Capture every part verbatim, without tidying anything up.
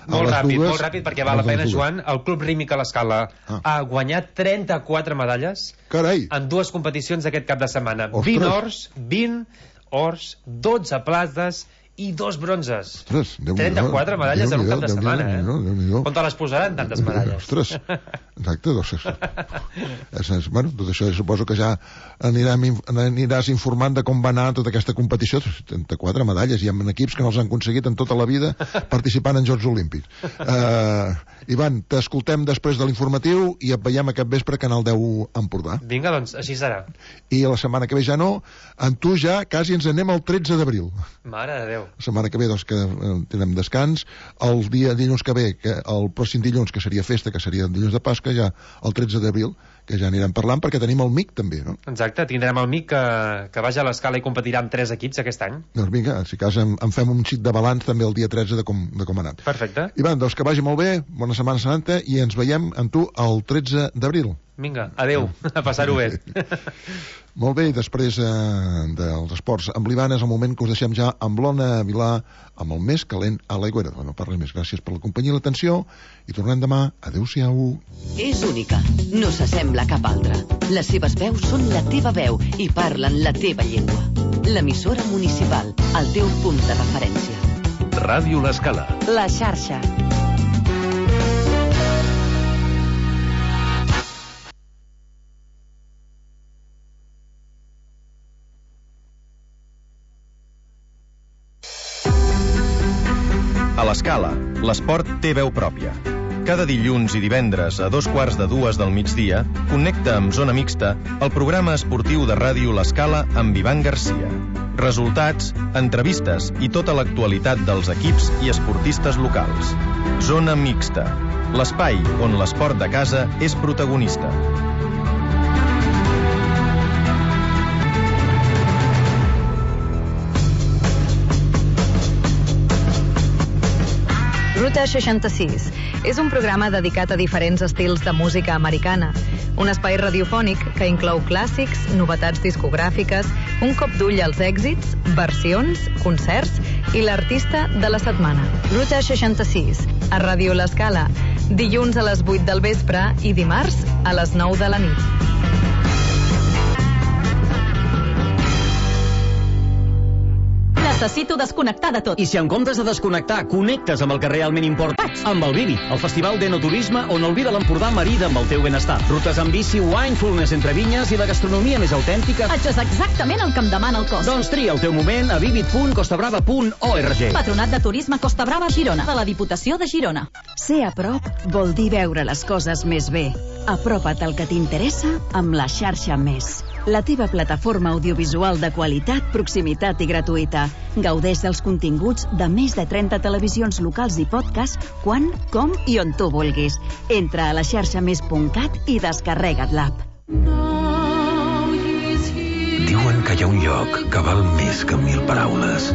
Molt ràpid, molt ràpid, perquè val la pena, Joan. El Club Rítmic a l'Escala ah. ha guanyat trenta-quatre medalles Carai. en dues competicions aquest cap de setmana. Ostres. vint ors, vint ors, dotze plates i dos bronzes. Ostres, trenta-quatre medalles en un cap de setmana, eh? On te les posaran, tantes medalles? Ostres, exacte, doncs... és, és, bueno, tot això suposo que ja anirem, aniràs informant de com va anar tota aquesta competició. trenta-quatre medalles, i amb equips que no els han aconseguit en tota la vida participant en Jocs Olímpics. Uh, Ivan, t'escoltem després de l'informatiu i et veiem aquest vespre a Canal deu Empordà. Vinga, doncs, així serà. I la setmana que ve ja no, en tu ja quasi ens anem al tretze d'abril. Mare de Déu. La setmana que ve, doncs, que tindrem descans. El dia dilluns que ve, que el pròxim dilluns, que seria festa, que seria el dilluns de Pasca, ja el tretze d'abril, que ja anirem parlant, perquè tenim el M I C també, no? Exacte, tindrem el M I C que, que vagi a l'Escala i competirà amb tres equips aquest any. Doncs vinga, si cas en, en fem un xic de balanç també el dia tretze de com, de com ha anat. Perfecte. Ivan, doncs que vagi molt bé, bona Setmana Santa, i ens veiem amb tu el tretze d'abril. Vinga, adeu, a passar-ho bé. Molt bé, i després eh, dels esports amb l'Ivan és el moment que us deixem ja amb l'Ona Vilà, amb el més calent a l'Aigüera. No parli més, gràcies per la companyia i l'atenció, i tornem demà. Adéu-siau. És única, no s'assembla a cap altra. Les seves veus són la teva veu i parlen la teva llengua. L'emissora municipal, el teu punt de referència. Ràdio L'Escala. La xarxa. A l'Escala, l'esport té veu pròpia. Cada dilluns i divendres a dos quarts de dues del migdia, connecta amb Zona Mixta el programa esportiu de ràdio L'Escala amb Ivan Garcia. Resultats, entrevistes i tota l'actualitat dels equips i esportistes locals. Zona Mixta, l'espai on l'esport de casa és protagonista. Ruta seixanta-sis és un programa dedicat a diferents estils de música americana. Un espai radiofònic que inclou clàssics, novetats discogràfiques, un cop d'ull als èxits, versions, concerts i l'artista de la setmana. Ruta seixanta-sis, a Ràdio L'Escala, dilluns a les vuit del vespre i dimarts a les nou de la nit. Necessito desconnectar de tot. I si en comptes de desconnectar, connectes amb el que realment importa? Amb el Vivi, el festival d'enoturisme on el vi de l'Empordà marida amb el teu benestar. Rutes amb bici, winefulness entre vinyes i la gastronomia més autèntica. Això és exactament el que em demana el cos. Doncs tria el teu moment a vivit punt costabrava punt org. Patronat de Turisme Costa Brava, Girona, de la Diputació de Girona. Ser a prop vol dir veure les coses més bé. Apropa't al que t'interessa amb la xarxa Més. La teva plataforma audiovisual de qualitat, proximitat i gratuïta. Gaudeix dels continguts de més de trenta televisions locals i podcast quan, com i on tu vulguis. Entra a la xarxa més punt cat i descarrega't l'app. Diuen que hi ha un lloc que val més que mil paraules.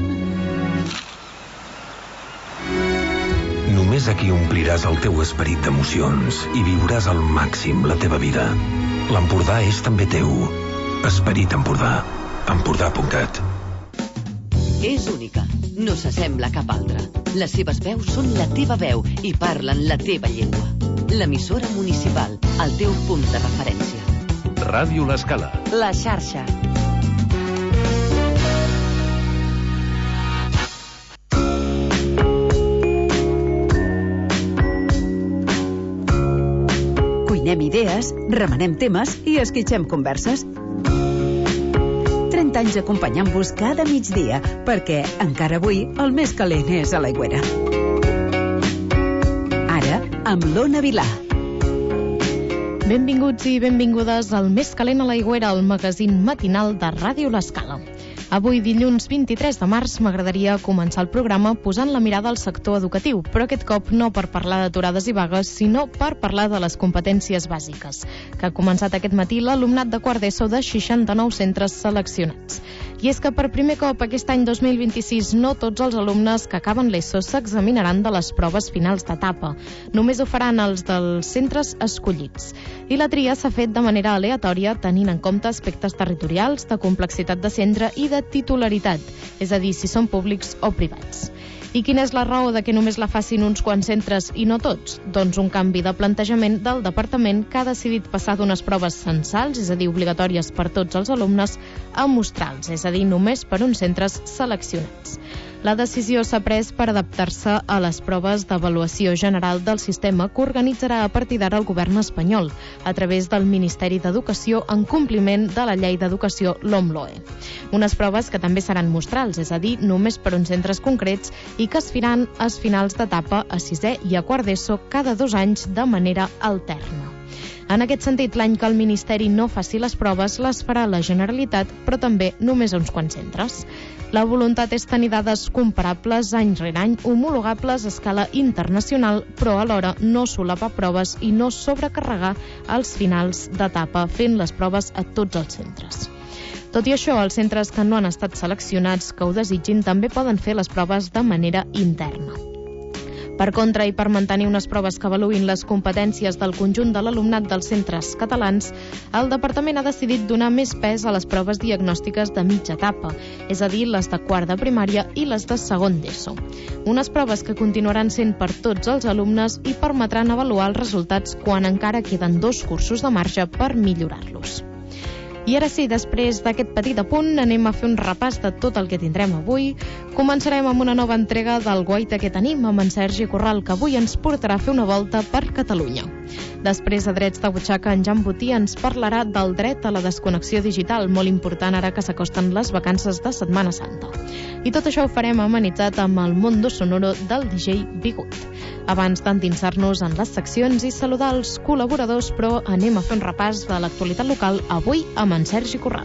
Només aquí ompliràs el teu esperit d'emocions i viuràs al màxim la teva vida. L'Empordà és també teu. Esperit Empordà. Empordà punt cat. És única, no s'assembla a cap altra. Les seves veus són la teva veu i parlen la teva llengua. L'emissora municipal, el teu punt de referència. Ràdio L'Escala. La xarxa. Cuinem idees, remenem temes i esquitxem converses. trenta anys acompanyant-vos cada migdia, perquè encara avui el més calent és a l'Aigüera. Ara, amb l'Ona Vilà. Benvinguts i benvingudes al Més calent a l'Aigüera, el magazín matinal de Ràdio L'Escala. Avui, dilluns vint-i-tres de març, m'agradaria començar el programa posant la mirada al sector educatiu, però aquest cop no per parlar d'aturades i vagues, sinó per parlar de les competències bàsiques, que ha començat aquest matí l'alumnat de quart d'ESO de seixanta-nou centres seleccionats. I és que per primer cop aquest any dos mil vint-i-sis no tots els alumnes que acaben l'ESO s'examinaran de les proves finals d'etapa. Només ho faran els dels centres escollits. I la tria s'ha fet de manera aleatòria tenint en compte aspectes territorials, de complexitat de centre i de titularitat, és a dir, si són públics o privats. I quina és la raó de que només la facin uns quants centres i no tots? Doncs un canvi de plantejament del departament que ha decidit passar d'unes proves censals, és a dir, obligatòries per tots els alumnes, a mostrals, és a dir, només per uns centres seleccionats. La decisió s'ha pres per adaptar-se a les proves d'avaluació general del sistema que organitzarà a partir d'ara el govern espanyol, a través del Ministeri d'Educació en compliment de la llei d'educació LOMLOE. Unes proves que també seran mostrals, és a dir, només per uns centres concrets i que es faran als finals d'etapa a sisè i a quart d'ESO cada dos anys de manera alterna. En aquest sentit, l'any que el Ministeri no faci les proves, les farà la Generalitat, però també només a uns quants centres. La voluntat és tenir dades comparables any rere any, homologables a escala internacional, però alhora no solapar proves i no sobrecarregar els finals d'etapa fent les proves a tots els centres. Tot i això, els centres que no han estat seleccionats que ho desitgin també poden fer les proves de manera interna. Per contra, i per mantenir unes proves que avaluïn les competències del conjunt de l'alumnat dels centres catalans, el departament ha decidit donar més pes a les proves diagnòstiques de mitja etapa, és a dir, les de quart de primària i les de segon d'ESO. Unes proves que continuaran sent per tots els alumnes i permetran avaluar els resultats quan encara queden dos cursos de marge per millorar-los. I ara sí, després d'aquest petit apunt, anem a fer un repàs de tot el que tindrem avui. Començarem amb una nova entrega del Guaita que tenim amb en Sergi Corral, que avui ens portarà a fer una volta per Catalunya. Després, a Drets de Butxaca, en Jan Botí ens parlarà del dret a la desconnexió digital, molt important ara que s'acosten les vacances de Setmana Santa. I tot això ho farem amenitzat amb el Mondo Sonoro del D J Bigut. Abans d'endinsar-nos en les seccions i saludar els col·laboradors, però anem a fer un repàs de l'actualitat local avui amb en Sergi Corral.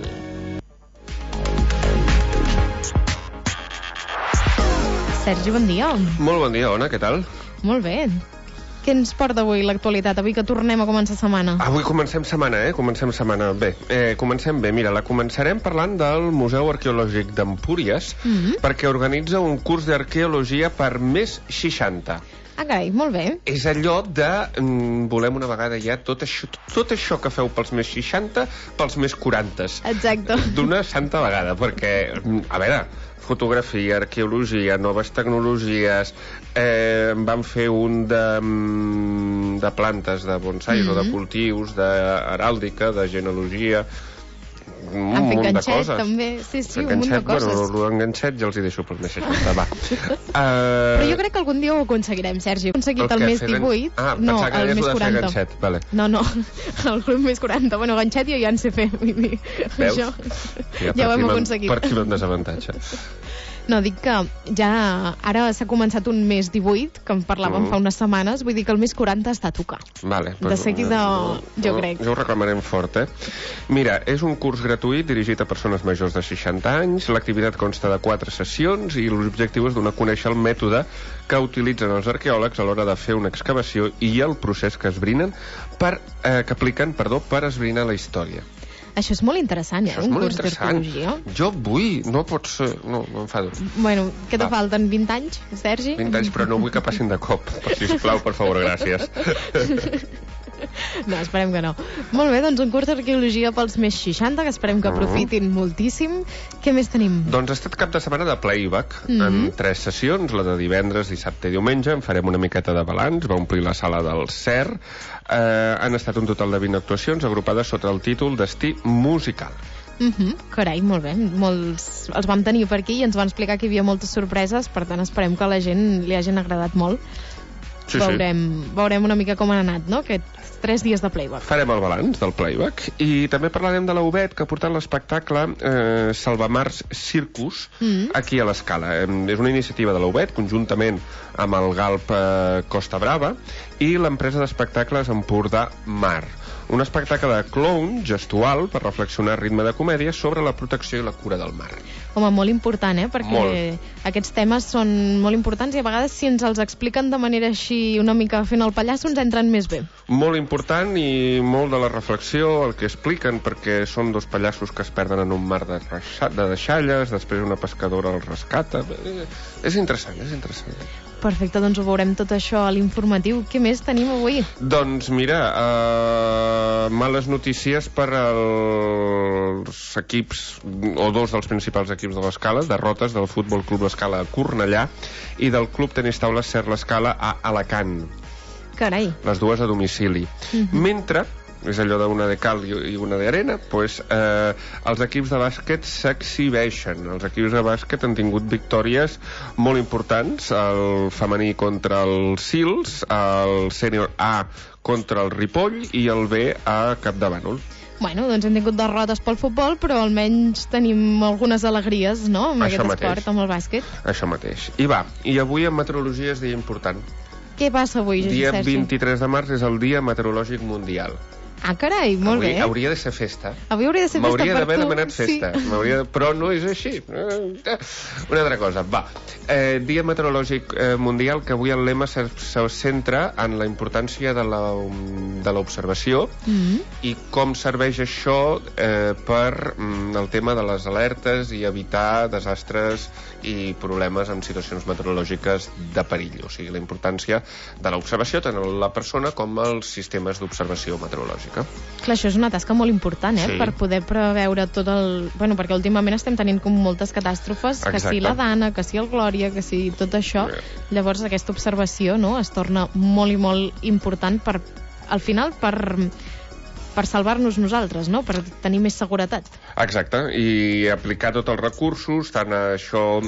Sergi, bon dia. Molt bon dia, Ona, què tal? Molt bé. Què ens porta avui l'actualitat, avui que tornem a començar setmana? Avui comencem setmana, eh? Comencem setmana. Bé, eh, comencem bé. Mira, la començarem parlant del Museu Arqueològic d'Empúries, mm-hmm. perquè organitza un curs d'arqueologia per més seixanta. Ah, carai, molt bé. És allò de... Mm, volem una vegada ja tot això, tot això que feu pels més seixanta, pels més quaranta. Exacte. D'una santa vegada, perquè, a veure, fotografia, arqueologia, noves tecnologies, eh, van fer un de, de plantes, de bonsais, mm-hmm. o de cultius, d'heràldica, de genealogia... un Han fet munt ganxet, de coses. també. Sí, sí, un ganxet, munt de coses. Bueno, l'enganxet ja els hi deixo pel més seixanta, va. uh... Però jo crec que algun dia ho aconseguirem, Sergi. He aconseguit el, el més divuit. Ah, no, el més quaranta. Ganxet, vale. No, no, el més quaranta. Bueno, ganxet jo ja en sé fer. Veus? Això ja, ja ho hem aconseguit. Partim amb desavantatge. No, dic que ja ara s'ha començat un mes divuit, que en parlàvem mm. fa unes setmanes, vull dir que el mes quaranta està a tocar. Vale, de seguida, jo, jo crec. Ja ho reclamarem fort, eh? Mira, és un curs gratuït dirigit a persones majors de seixanta anys, l'activitat consta de quatre sessions i l'objectiu és donar a conèixer el mètode que utilitzen els arqueòlegs a l'hora de fer una excavació i el procés que esbrinen per, eh, que apliquen, perdó, per esbrinar la història. Això és molt interessant, eh? Això és un molt curs d'arqueologia. Jo vull, no pot ser... No, no em fa dur. Bueno, què te falten? vint anys, Sergi? vint anys, però no vull que passin de cop. Sisplau, per favor, gràcies. No, esperem que no. Molt bé, doncs un curs d'arqueologia pels més seixanta, que esperem que aprofitin mm. moltíssim. Què més tenim? Doncs ha estat cap de setmana de playback, mm -hmm. en tres sessions, la de divendres, dissabte i diumenge. En farem una miqueta de balanç, va omplir la sala del C E R. Eh, han estat un total de vint actuacions agrupades sota el títol Destí musical. Uh -huh. Carai, molt bé. Molts... Els vam tenir per aquí i ens van explicar que hi havia moltes sorpreses, per tant esperem que a la gent li hagin agradat molt. Sí, veurem, sí. veurem una mica com han anat, no?, aquests tres dies de playback. Farem el balanç del playback i també parlarem de la U B E T, que ha portat l'espectacle eh, Salvamars Circus mm. aquí a l'Escala. Eh, és una iniciativa de la U B E T conjuntament amb el Galp eh, Costa Brava i l'empresa d'espectacles Empordà Mar. Un espectacle de clown gestual per reflexionar a ritme de comèdia sobre la protecció i la cura del mar. Home, molt important, eh? Perquè molt. Aquests temes són molt importants i a vegades si ens els expliquen de manera així una mica fent el pallasso ens entren més bé. Molt important i molt de la reflexió el que expliquen, perquè són dos pallassos que es perden en un mar de, de deixalles, després una pescadora els rescata. És interessant, és interessant. Perfecte, doncs ho veurem tot això a l'informatiu. Què més tenim avui? Doncs mira, uh, males notícies per als equips, o dos dels principals equips de l'Escala, derrotes del Futbol Club L'Escala a Cornellà i del Club Tenis Taula Ser l'Escala a Alacant. Carai. Les dues a domicili. Uh-huh. Mentre és allò d'una de cal i una d'arena, doncs, eh, els equips de bàsquet s'exhibeixen. Els equips de bàsquet han tingut victòries molt importants, el femení contra el Sils, el sènior A contra el Ripoll i el B a Capdavànol. Bueno, doncs hem tingut derrotes pel futbol, però almenys tenim algunes alegries, no?, amb Això aquest mateix. esport, amb el bàsquet. Això mateix. I va, i avui en meteorologia és dia important. Què passa avui, Dia Sergi? vint-i-tres de març és el Dia Meteorològic Mundial. Ah, carai, molt avui bé. Hauria de ser festa. Avui hauria de ser festa M'hauria per d'haver tu. demanat festa. Sí. De... Però no és així. Una altra cosa. Va. Eh, Dia Meteorològic eh, Mundial, que avui el lema se, se centra en la importància de la, de l'observació Mm-hmm. i com serveix això eh, per mm, el tema de les alertes i evitar desastres i problemes en situacions meteorològiques de perill. O sigui, la importància de l'observació tant en la persona com els sistemes d'observació meteorològica. Clar, això és una tasca molt important, eh? Sí. Per poder preveure tot el... Bueno, perquè últimament estem tenint com moltes catàstrofes, que Exacte. si la Dana, que si el Glòria, que si tot això. Llavors aquesta observació, no?, es torna molt i molt important per, al final, per, per salvar-nos nosaltres, no?, per tenir més seguretat. Exacte, i aplicar tots els recursos, tant a això,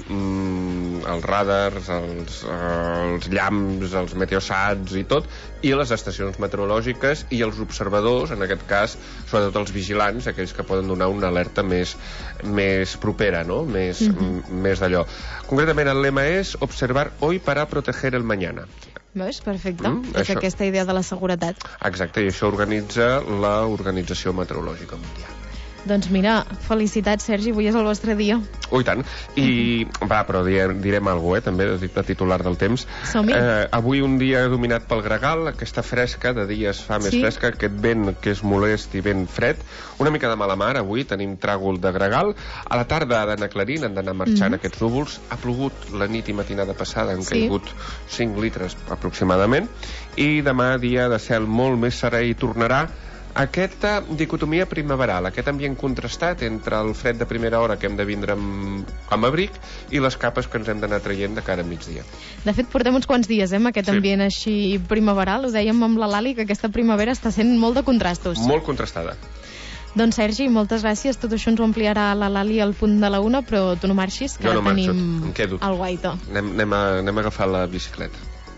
mm, els radars, els, els llamps, els meteosats i tot, i les estacions meteorològiques i els observadors, en aquest cas, sobretot els vigilants, aquells que poden donar una alerta més, més propera, no?, més, Mhm. més d'allò. Concretament, el lema és observar hoy para proteger el mañana. Veus? Perfecte. Mm, és això. aquesta idea de la seguretat. Exacte, i això organitza l'Organització Meteorològica Mundial. Doncs mira, felicitats, Sergi, avui és el vostre dia. Ui, tant. I, va, però direm, direm alguna cosa, eh, també, de titular del temps. Som-hi. Eh, avui un dia dominat pel gregal, aquesta fresca, de dia es fa més Sí. fresca, aquest vent que és molest i vent fred. Una mica de mala mar, avui tenim tràgol de gregal. A la tarda ha d'anar aclarint, han d'anar marxant Mhm. aquests núvols. Ha plogut la nit i matinada passada, han Sí. caigut cinc litres aproximadament. I demà dia de cel molt més serè i tornarà aquesta dicotomia primaveral, aquest ambient contrastat entre el fred de primera hora que hem de vindre amb, amb abric i les capes que ens hem d'anar traient de cara a migdia. De fet, portem uns quants dies, eh, amb aquest Sí. ambient així primaveral. Ho dèiem amb la Lali, que aquesta primavera està sent molt de contrastos. Molt contrastada. Doncs, Sergi, moltes gràcies. Tot això ens ho ampliarà la Lali al punt de la una, però tu no marxis, que Jo no ara marxo, tenim em quedo. el Guaita. Anem, anem, a, anem a agafar la bicicleta.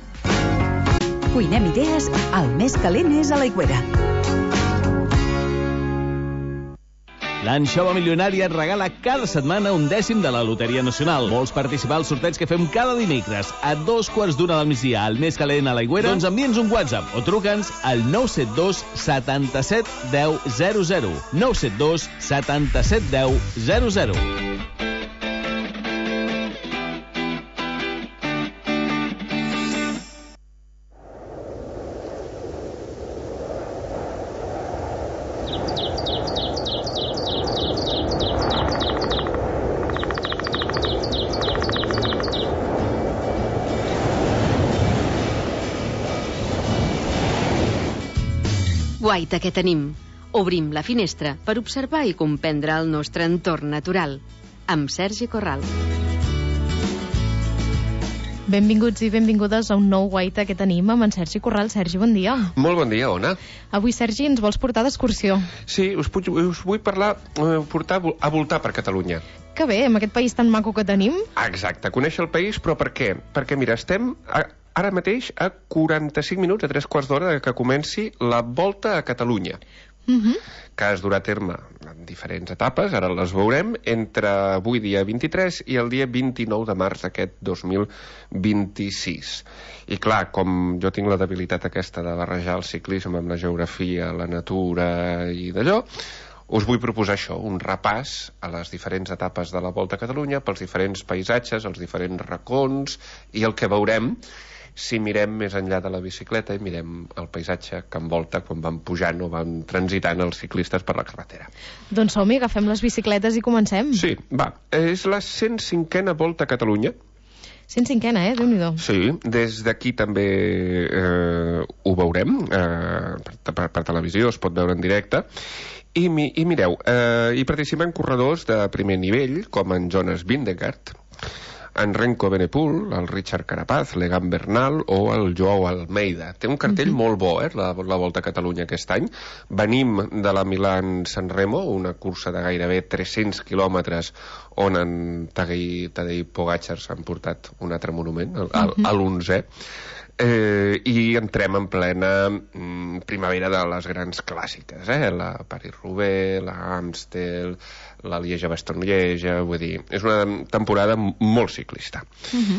Cuinem idees, el més calent és a l'Aigüera. L'Anxova Milionària et regala cada setmana un dècim de la Loteria Nacional. Vols participar al sorteig que fem cada dimecres a dos quarts d'una del migdia al més calent a l'Aigüera? Doncs envia'ns un WhatsApp o truca'ns al nou set dos setanta-set deu zero zero. nou set dos setanta-set deu zero zero. Guaita, què tenim? Obrim la finestra per observar i comprendre el nostre entorn natural. Amb Sergi Corral. Benvinguts i benvingudes a un nou Guaita que tenim amb en Sergi Corral. Sergi, bon dia. Molt bon dia, Ona. Avui, Sergi, ens vols portar d'excursió. Sí, us, puig, us vull parlar, eh, portar a vol- a voltar per Catalunya. Que bé, amb aquest país tan maco que tenim. Exacte, conèixer el país, però per què? Perquè, mira, estem a, ara mateix a quaranta-cinc minuts, a tres quarts d'hora que comenci la Volta a Catalunya, Mhm. que es durà a terme en diferents etapes, ara les veurem, entre avui dia vint-i-tres i el dia vint-i-nou de març d'aquest dos mil vint-i-sis. I clar, com jo tinc la debilitat aquesta de barrejar el ciclisme amb la geografia, la natura i d'allò, us vull proposar això, un repàs a les diferents etapes de la Volta a Catalunya, pels diferents paisatges, els diferents racons, i el que veurem si mirem més enllà de la bicicleta i mirem el paisatge que envolta quan van pujant o van transitant els ciclistes per la carretera. Doncs som-hi, agafem les bicicletes i comencem. Sí, va. És la cent cinquena Volta a Catalunya. cent cinquena, eh? Déu-n'hi-do. Sí, des d'aquí també eh, ho veurem, eh, per, per, per televisió, es pot veure en directe. I, mi, i mireu, eh, hi participen corredors de primer nivell, com en Jonas Vingegaard, en Renko Benepul, el Richard Carapaz, l'Egan Bernal o el Joao Almeida. Té un cartell uh-huh. molt bo, eh, la, la Volta a Catalunya aquest any. Venim de la Milán-San Remo, una cursa de gairebé tres-cents quilòmetres on en Tadej Pogačar s'han portat un altre monument, el, uh-huh. a l'onzè. Eh, i entrem en plena mm, primavera de les grans clàssiques, eh? La Paris-Roubaix, la Amstel, la Lieja-Bastogne-Lieja, vull dir, és una temporada molt ciclista. Uh-huh.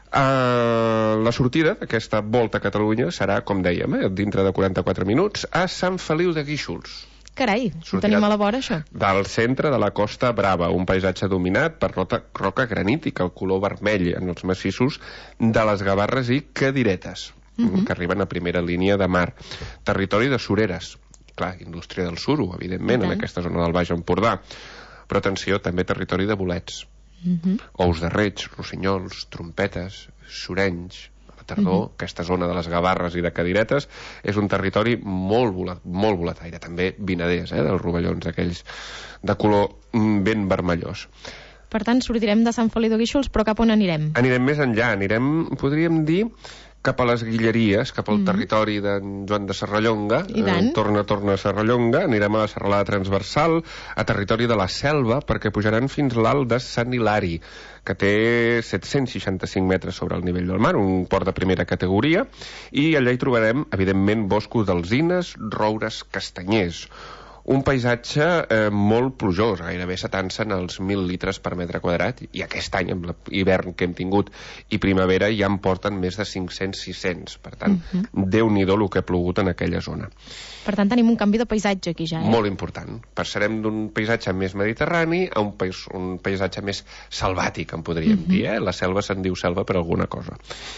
uh, la sortida d'aquesta Volta a Catalunya serà, com dèiem, eh, dintre de quaranta-quatre minuts, a Sant Feliu de Guíxols. Carai, ho tenim a la vora, això. Del centre de la Costa Brava, un paisatge dominat per roca, roca granítica, el color vermell en els massissos de les Gavarres i Cadiretes, uh-huh. que arriben a primera línia de mar. Territori de sureres, clar, indústria del suro, evidentment, en aquesta zona del Baix Empordà. Però atenció, també territori de bolets. Uh-huh. Ous de reig, rossinyols, trompetes, surenys. Tardor, uh-huh. aquesta zona de les Gavarres i de Cadiretes és un territori molt, volat, molt volataire, també vinaders, eh, dels rovellons aquells de color ben vermellós. Per tant, sortirem de Sant Feliu de Guíxols, però cap on anirem? Anirem més enllà, anirem, podríem dir, cap a les Guilleries, cap al mm. territori d'en Joan de Serrallonga, eh, torna, torna a Serrallonga, anirem a la serralada transversal, a territori de la Selva, perquè pujaran fins l'alt de Sant Hilari, que té set-cents seixanta-cinc metres sobre el nivell del mar, un port de primera categoria, i allà hi trobarem, evidentment, boscos d'alzines, roures, castanyers. Un paisatge eh, molt plujós, gairebé setant-se en els mil litres per metre quadrat, i aquest any, amb l'hivern que hem tingut i primavera, ja en porten més de cinc-cents sis-cents. Per tant, uh-huh. Déu-n'hi-do el que ha plogut en aquella zona. Per tant, tenim un canvi de paisatge aquí ja, eh? Molt important. Passarem d'un paisatge més mediterrani a un, pais, un paisatge més salvàtic, en podríem uh-huh. dir, eh? La selva se'n diu selva per alguna cosa.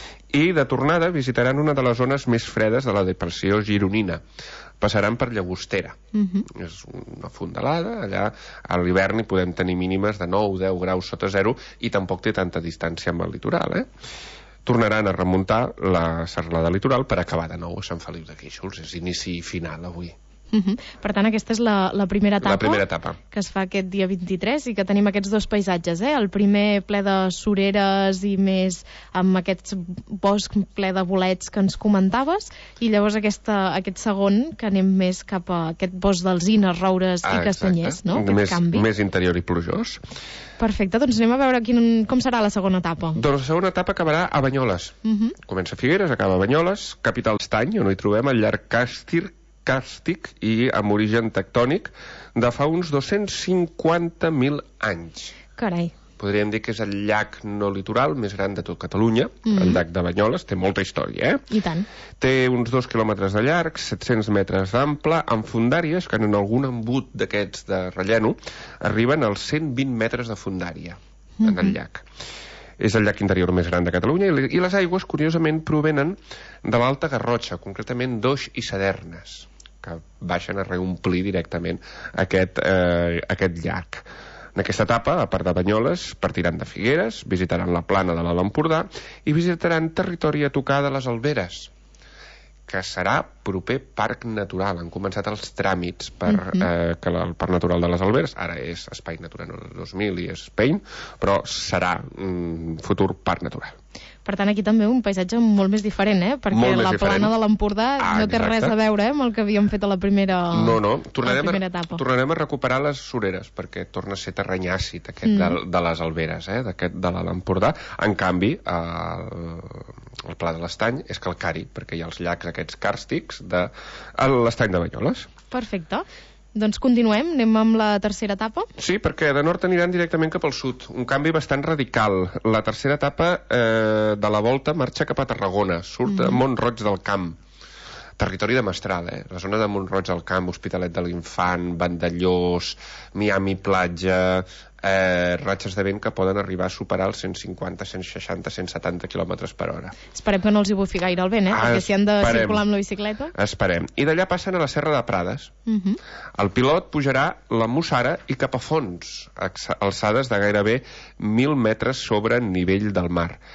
I de tornada visitaran una de les zones més fredes de la depressió gironina. Passaran per Llagostera. Uh-huh. És una fondalada, allà a l'hivern hi podem tenir mínimes de nou a deu graus sota zero i tampoc té tanta distància amb el litoral, eh? Tornaran a remuntar la serralada litoral per acabar de nou a Sant Feliu de Guíxols. És inici i final avui. Uh-huh. Per tant, aquesta és la, la primera etapa, la primera etapa que es fa aquest dia vint-i-tres i que tenim aquests dos paisatges, eh? El primer ple de sureres i més amb aquest bosc ple de bolets que ens comentaves, i llavors aquesta, aquest segon que anem més cap a aquest bosc d'alzines, roures ah, i castanyers, no? Més, més interior i plujós. Perfecte, doncs anem a veure quin, com serà la segona etapa. Doncs la segona etapa acabarà a Banyoles. Uh-huh. Comença a Figueres, acaba a Banyoles, capital d'Estany, on hi trobem el llac Càstir càrstic i amb origen tectònic de fa uns dos-cents cinquanta mil anys. Carai. Podríem dir que és el llac no litoral més gran de tot Catalunya, mm. el llac de Banyoles, té molta història, eh? I tant. Té uns dos quilòmetres de llarg, set-cents metres d'ample, amb fondàries que en algun embut d'aquests de relleno arriben als cent vint metres de fondària mm-hmm. en el llac. És el llac interior més gran de Catalunya i les aigües, curiosament, provenen de l'Alta Garrotxa, concretament d'Oix i Sadernes, que baixen a reomplir directament aquest, eh, aquest llac. En aquesta etapa, a part de Banyoles, partiran de Figueres, visitaran la plana de l'Alt Empordà i visitaran territori a tocar de les Alberes, que serà proper parc natural. Han començat els tràmits per uh-huh. eh, que el parc natural de les Alberes, ara és Espai Natural dos mil i és Pein, però serà un futur parc natural. Per tant, aquí també un paisatge molt més diferent, eh? Perquè la diferent. plana de l'Empordà ah, no té exacte. res a veure eh, amb el que havíem fet a la primera, no, no. Tornarem, a la primera etapa. Tornarem a recuperar les sureres, perquè torna a ser terreny àcid aquest mm. de, de les Alberes, eh? d'aquest de l'Empordà. En canvi, el, el Pla de l'Estany és calcari, perquè hi ha els llacs aquests càrstics de l'Estany de Banyoles. Perfecte. Doncs continuem, anem amb la tercera etapa? Sí, perquè de nord aniran directament cap al sud, un canvi bastant radical. La tercera etapa eh, de la volta marxa cap a Tarragona, surt mm. a Mont-roig del Camp, territori de Mestral, eh? La zona de Mont-roig del Camp, Hospitalet de l'Infant, Vandellós, Miami Platja, eh, ratxes de vent que poden arribar a superar els cent cinquanta, cent seixanta, cent setanta quilòmetres per hora. Esperem que no els hi bufi gaire el vent, eh? Ah, perquè si han de esperem. circular amb la bicicleta... Esperem. I d'allà passen a la Serra de Prades. Uh -huh. El pilot pujarà la Mussara i cap a fons, alçades de gairebé mil metres sobre nivell del mar.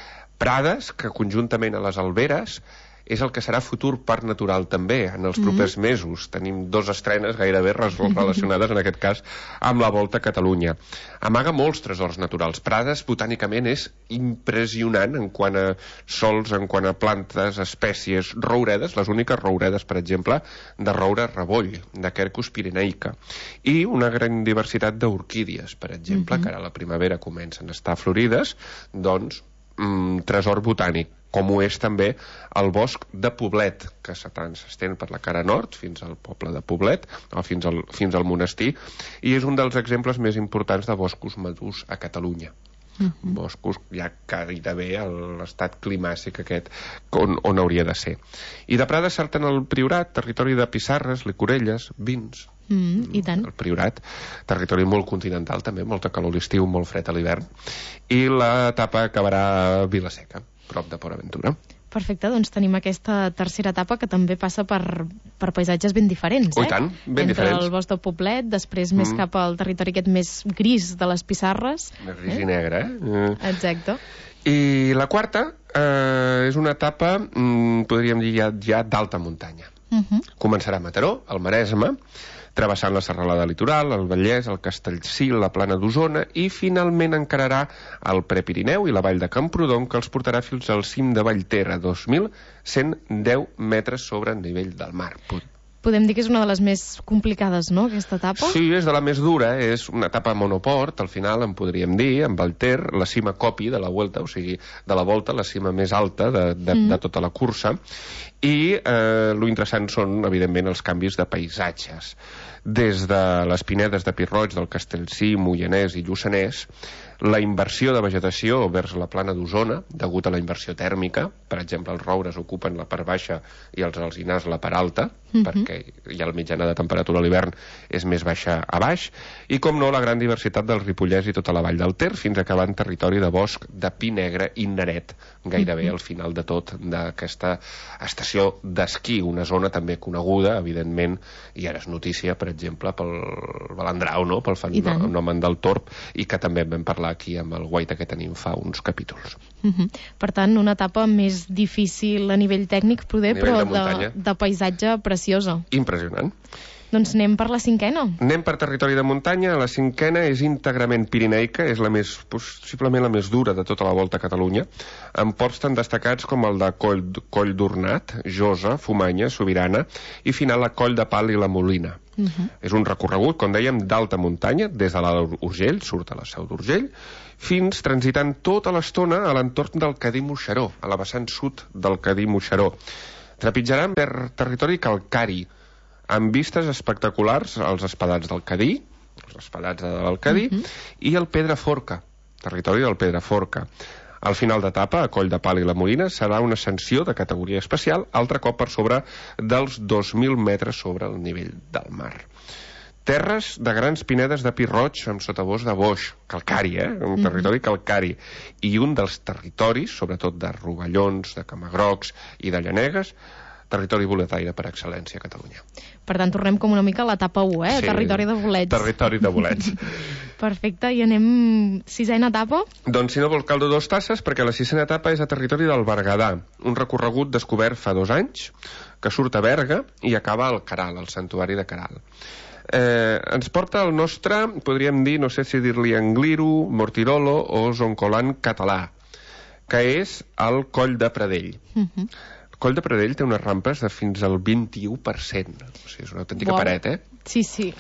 Prades, que conjuntament a les Alberes és el que serà futur parc natural també en els propers mm-hmm. mesos. Tenim dos estrenes gairebé relacionades en aquest cas amb la Volta a Catalunya. Amaga molts tresors naturals. Prades botànicament és impressionant en quant a sols, en quant a plantes, espècies, rouredes, les úniques rouredes, per exemple, de roure reboll, de Quercus pirenaica, i una gran diversitat d'orquídies, per exemple, mm-hmm. que ara a la primavera comencen a estar florides, doncs mm, tresor botànic, com ho és també el bosc de Poblet, que s'estén per la cara nord fins al poble de Poblet, o fins al, fins al monestir, i és un dels exemples més importants de boscos madurs a Catalunya. Uh-huh. Boscos ja gairebé a l'estat climàtic aquest on, on hauria de ser. I de Prades salten el Priorat, territori de pissarres, licorelles, vins. Mm, i tant. El Priorat, territori molt continental també, molta calor a l'estiu, molt fred a l'hivern, i l'etapa acabarà a Vilaseca, prop de Port Aventura. Perfecte, doncs tenim aquesta tercera etapa que també passa per, per paisatges ben diferents, eh? Oh, i tant, ben Entre diferents. el bosc de Poblet, després mm. més cap al territori aquest més gris de les pissarres. Més gris eh? i negre, eh? Exacte. I la quarta eh, és una etapa, mm, podríem dir ja, ja d'alta muntanya. Uh-huh. Començarà a Mataró, al Maresme, travessant la serralada litoral, el Vallès, el Castellcí, la plana d'Osona, i finalment encararà el Prepirineu i la vall de Camprodon, que els portarà fins al cim de Vallter, a dos mil cent deu metres sobre el nivell del mar. Podem dir que és una de les més complicades, no?, aquesta etapa? Sí, és de la més dura, és una etapa monoport, al final en podríem dir, amb Vallter, la cima copi de la Vuelta, o sigui, de la Volta, la cima més alta de, de, mm. de tota la cursa, i eh, lo interessant són, evidentment, els canvis de paisatges. Des de les pinedes de Pirroig, del Castellcí, Moianès i Lluçanès, la inversió de vegetació vers la plana d'Osona, degut a la inversió tèrmica, per exemple, els roures ocupen la part baixa i els alzinars la part alta, mm-hmm. perquè ja la mitjana de temperatura a l'hivern és més baixa a baix, i com no, la gran diversitat del Ripollès i tota la vall del Ter, fins a acabar en territori de bosc de pi negre i neret, gairebé mm-hmm. al final de tot d'aquesta estació d'esquí, una zona també coneguda, evidentment, i ara és notícia, per exemple, pel Balandrau, no?, pel fenomen del Torb, i que també en vam parlar aquí amb el Guaita que tenim fa uns capítols. Uh-huh. Per tant, una etapa més difícil a nivell tècnic, poder, nivell però de, de, de paisatge preciosa. Impressionant. Doncs anem per la cinquena. Anem per territori de muntanya. La cinquena és íntegrament pirineica, és la més, possiblement la més dura de tota la Volta a Catalunya, amb ports tan destacats com el de Coll, Coll d'Ornat, Josa, Fumanya, Sobirana, i final la Coll de Pal i la Molina. Uh-huh. És un recorregut, com dèiem, d'alta muntanya, des de l'Alt Urgell, surt a la Seu d'Urgell, fins transitant tota l'estona a l'entorn del Cadí Moixeró, a la vessant sud del Cadí Moixeró. Trepitjaran per territori calcari, amb vistes espectaculars als espadats del Cadí, els espadats de l'Alcadí, uh-huh. i el Pedraforca, territori del Pedraforca. Al final d'etapa, a Coll de Pal i la Molina, serà una ascensió de categoria especial, altre cop per sobre dels dos mil metres sobre el nivell del mar. Terres de grans pinedes de pi roig amb sotabosc de boix, calcari, eh? Un mm-hmm. territori calcari. I un dels territoris, sobretot de rovellons, de camagrocs i de llanegues, territori boletaire per excel·lència a Catalunya. Per tant, tornem com una mica a l'etapa u, eh? Sí, territori de bolets. Territori de bolets. Perfecte, i anem sisena etapa? Doncs si no vols caldo dos tasses, perquè la sisena etapa és a territori del Berguedà, un recorregut descobert fa dos anys, que surt a Berga i acaba al Caral, al santuari de Caral. Eh, ens porta el nostre, podríem dir, no sé si dir-li Angliru, Mortirolo o Zoncolan català, que és el Coll de Pradell. Uh-huh. El Coll de Pradell té unes rampes de fins al vint-i-u per cent. O sigui, és una autèntica wow. paret, eh? Sí, sí.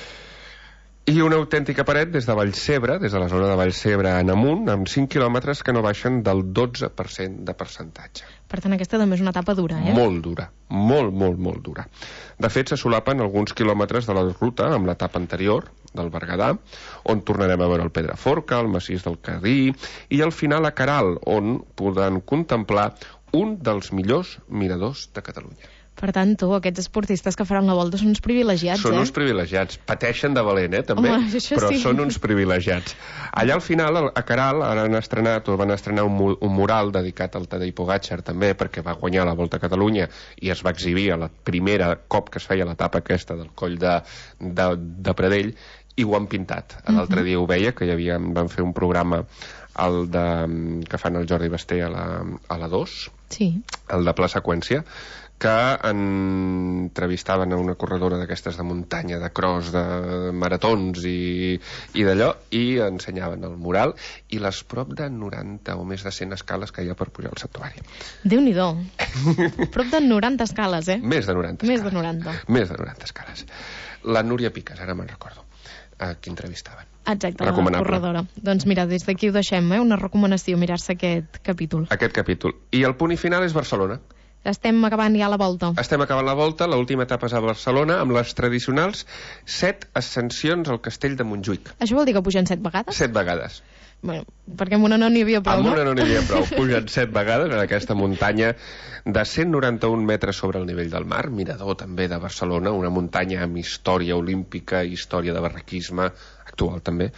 I una autèntica paret des de Vallcebre, des de la zona de Vallcebre en amunt, amb cinc quilòmetres que no baixen del dotze per cent de percentatge. Per tant, aquesta també és una etapa dura, eh? Molt dura, molt, molt, molt dura. De fet, se solapen alguns quilòmetres de la ruta amb l'etapa anterior, del Berguedà, on tornarem a veure el Pedraforca, el massís del Cadí, i al final a Caral, on podran contemplar un dels millors miradors de Catalunya. Per tant, tu, aquests esportistes que faran la volta són uns privilegiats, són eh? Són uns privilegiats. Pateixen de valent, eh, també, home, però sí. són uns privilegiats. Allà al final, a Caral, han estrenat, o van estrenar un, un mural dedicat al Tadej Pogačar, també, perquè va guanyar la Volta a Catalunya i es va exhibir a la primera cop que es feia l'etapa aquesta del Coll de, de, de Pradell, i ho han pintat. L'altre dia ho veia, que hi havia, van fer un programa el de, que fan el Jordi Basté a la, a la dos, sí. El de Pla Seqüència, que entrevistaven a una corredora d'aquestes de muntanya, de cross, de maratons i, i d'allò, i ensenyaven el mural i les prop de noranta o més de cent escales que hi ha per pujar al santuari. Déu-n'hi-do. Prop de noranta escales, eh? Més de noranta Més escales. de noranta. Més de noranta escales. La Núria Piques, ara me'n recordo, a qui entrevistaven. Exacte, la corredora. Doncs mira, des d'aquí ho deixem, eh? Una recomanació, mirar-se aquest capítol. Aquest capítol. I el punt i final és Barcelona. Estem acabant ja la volta. Estem acabant la volta, l'última etapa és a Barcelona, amb les tradicionals set ascensions al castell de Montjuïc. Això vol dir que pugen set vegades? Set vegades. Bueno, perquè amb una no n'hi havia prou, amb no? Amb una no n'hi havia prou. Pugen set vegades en aquesta muntanya de cent noranta-un metres sobre el nivell del mar, mirador també de Barcelona, una muntanya amb història olímpica, història de barraquisme, actual també,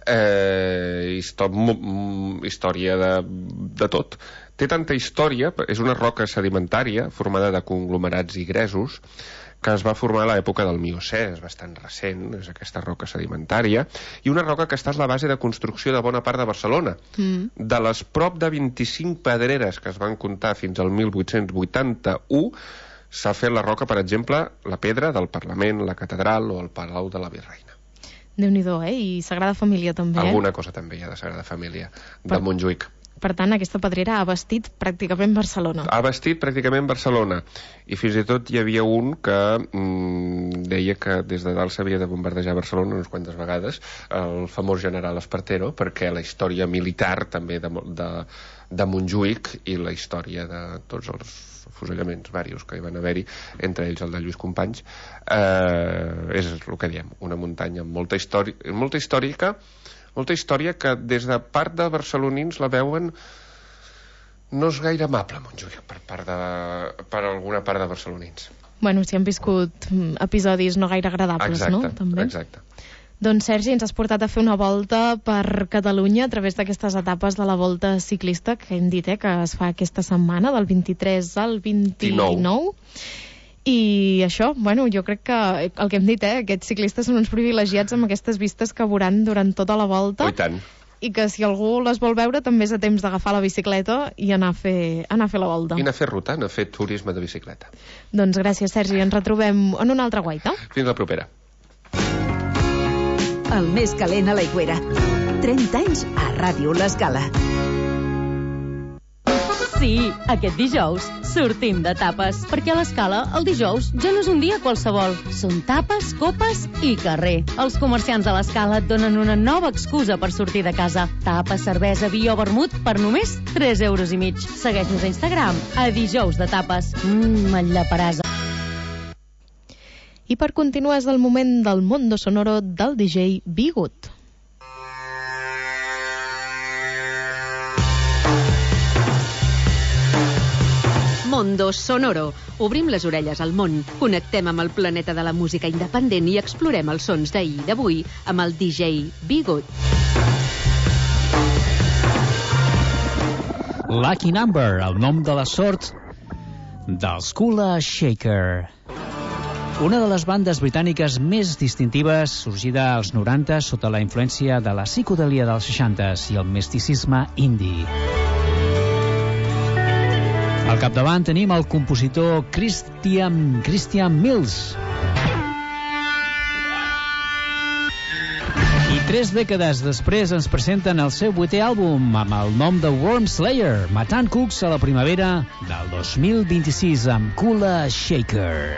eh, histò història de, de tot. Té tanta història, és una roca sedimentària formada de conglomerats i gresos que es va formar a l'època del Miocè, és bastant recent, és aquesta roca sedimentària, i una roca que està a la base de construcció de bona part de Barcelona. Mm. De les prop de vint-i-cinc pedreres que es van comptar fins al mil vuit-cents vuitanta-u, s'ha fet la roca, per exemple, la pedra del Parlament, la Catedral o el Palau de la Virreina. Déu-n'hi-do, eh? I Sagrada Família també, eh? Alguna cosa també hi ha de Sagrada Família, de per... Montjuïc. Per tant, aquesta pedrera ha vestit pràcticament Barcelona. Ha vestit pràcticament Barcelona. I fins i tot hi havia un que mmm, deia que des de dalt s'havia de bombardejar Barcelona unes quantes vegades, el famós general Espartero, perquè la història militar també de, de, de Montjuïc i la història de tots els fusellaments varios que hi van haver-hi, entre ells el de Lluís Companys, eh, és el que diem, una muntanya amb molta història, molta històrica, molta història que des de part de barcelonins la veuen no és gaire amable, Montjuïc, per, part de, per alguna part de barcelonins. Bueno, si han viscut episodis no gaire agradables, exacte, no? També. Exacte. Doncs, Sergi, ens has portat a fer una volta per Catalunya a través d'aquestes etapes de la volta ciclista que hem dit, eh, que es fa aquesta setmana, del vint-i-tres al vint-i-nou. I això, bueno, jo crec que el que hem dit, eh, aquests ciclistes són uns privilegiats amb aquestes vistes que veuran durant tota la volta. Oh, i tant. I que si algú les vol veure també és a temps d'agafar la bicicleta i anar a fer, anar a fer la volta. I anar a fer ruta, anar a fer turisme de bicicleta. Doncs gràcies, Sergi. Ens retrobem en una altra guaita. Fins la propera. El més calent a l'aigüera. trenta anys a Ràdio L'Escala. Sí, aquest dijous sortim de tapes, perquè a l'Escala el dijous ja no és un dia qualsevol. Són tapes, copes i carrer. Els comerciants de l'Escala et donen una nova excusa per sortir de casa. Tapes, cervesa, vi o vermut per només tres euros i mig. Segueix-nos a Instagram, a dijous de tapes. Mmm, el llaparàs. I per continuar és el moment del Mondo Sonoro del D J Bigut. Mondo Sonoro. Obrim les orelles al món, connectem amb el planeta de la música independent i explorem els sons d'ahir i d'avui amb el D J Bigut. Lucky Number, el nom de la sort dels Kula Shaker. Una de les bandes britàniques més distintives, sorgida als noranta sota la influència de la psicodelia dels seixantes i el misticisme indie. Al capdavant tenim el compositor Christian, Christian Mills. I tres dècades després ens presenten el seu vuitè àlbum amb el nom de Worm Slayer, matant cucs a la primavera del dos mil vint-i-sis amb Kula Shaker.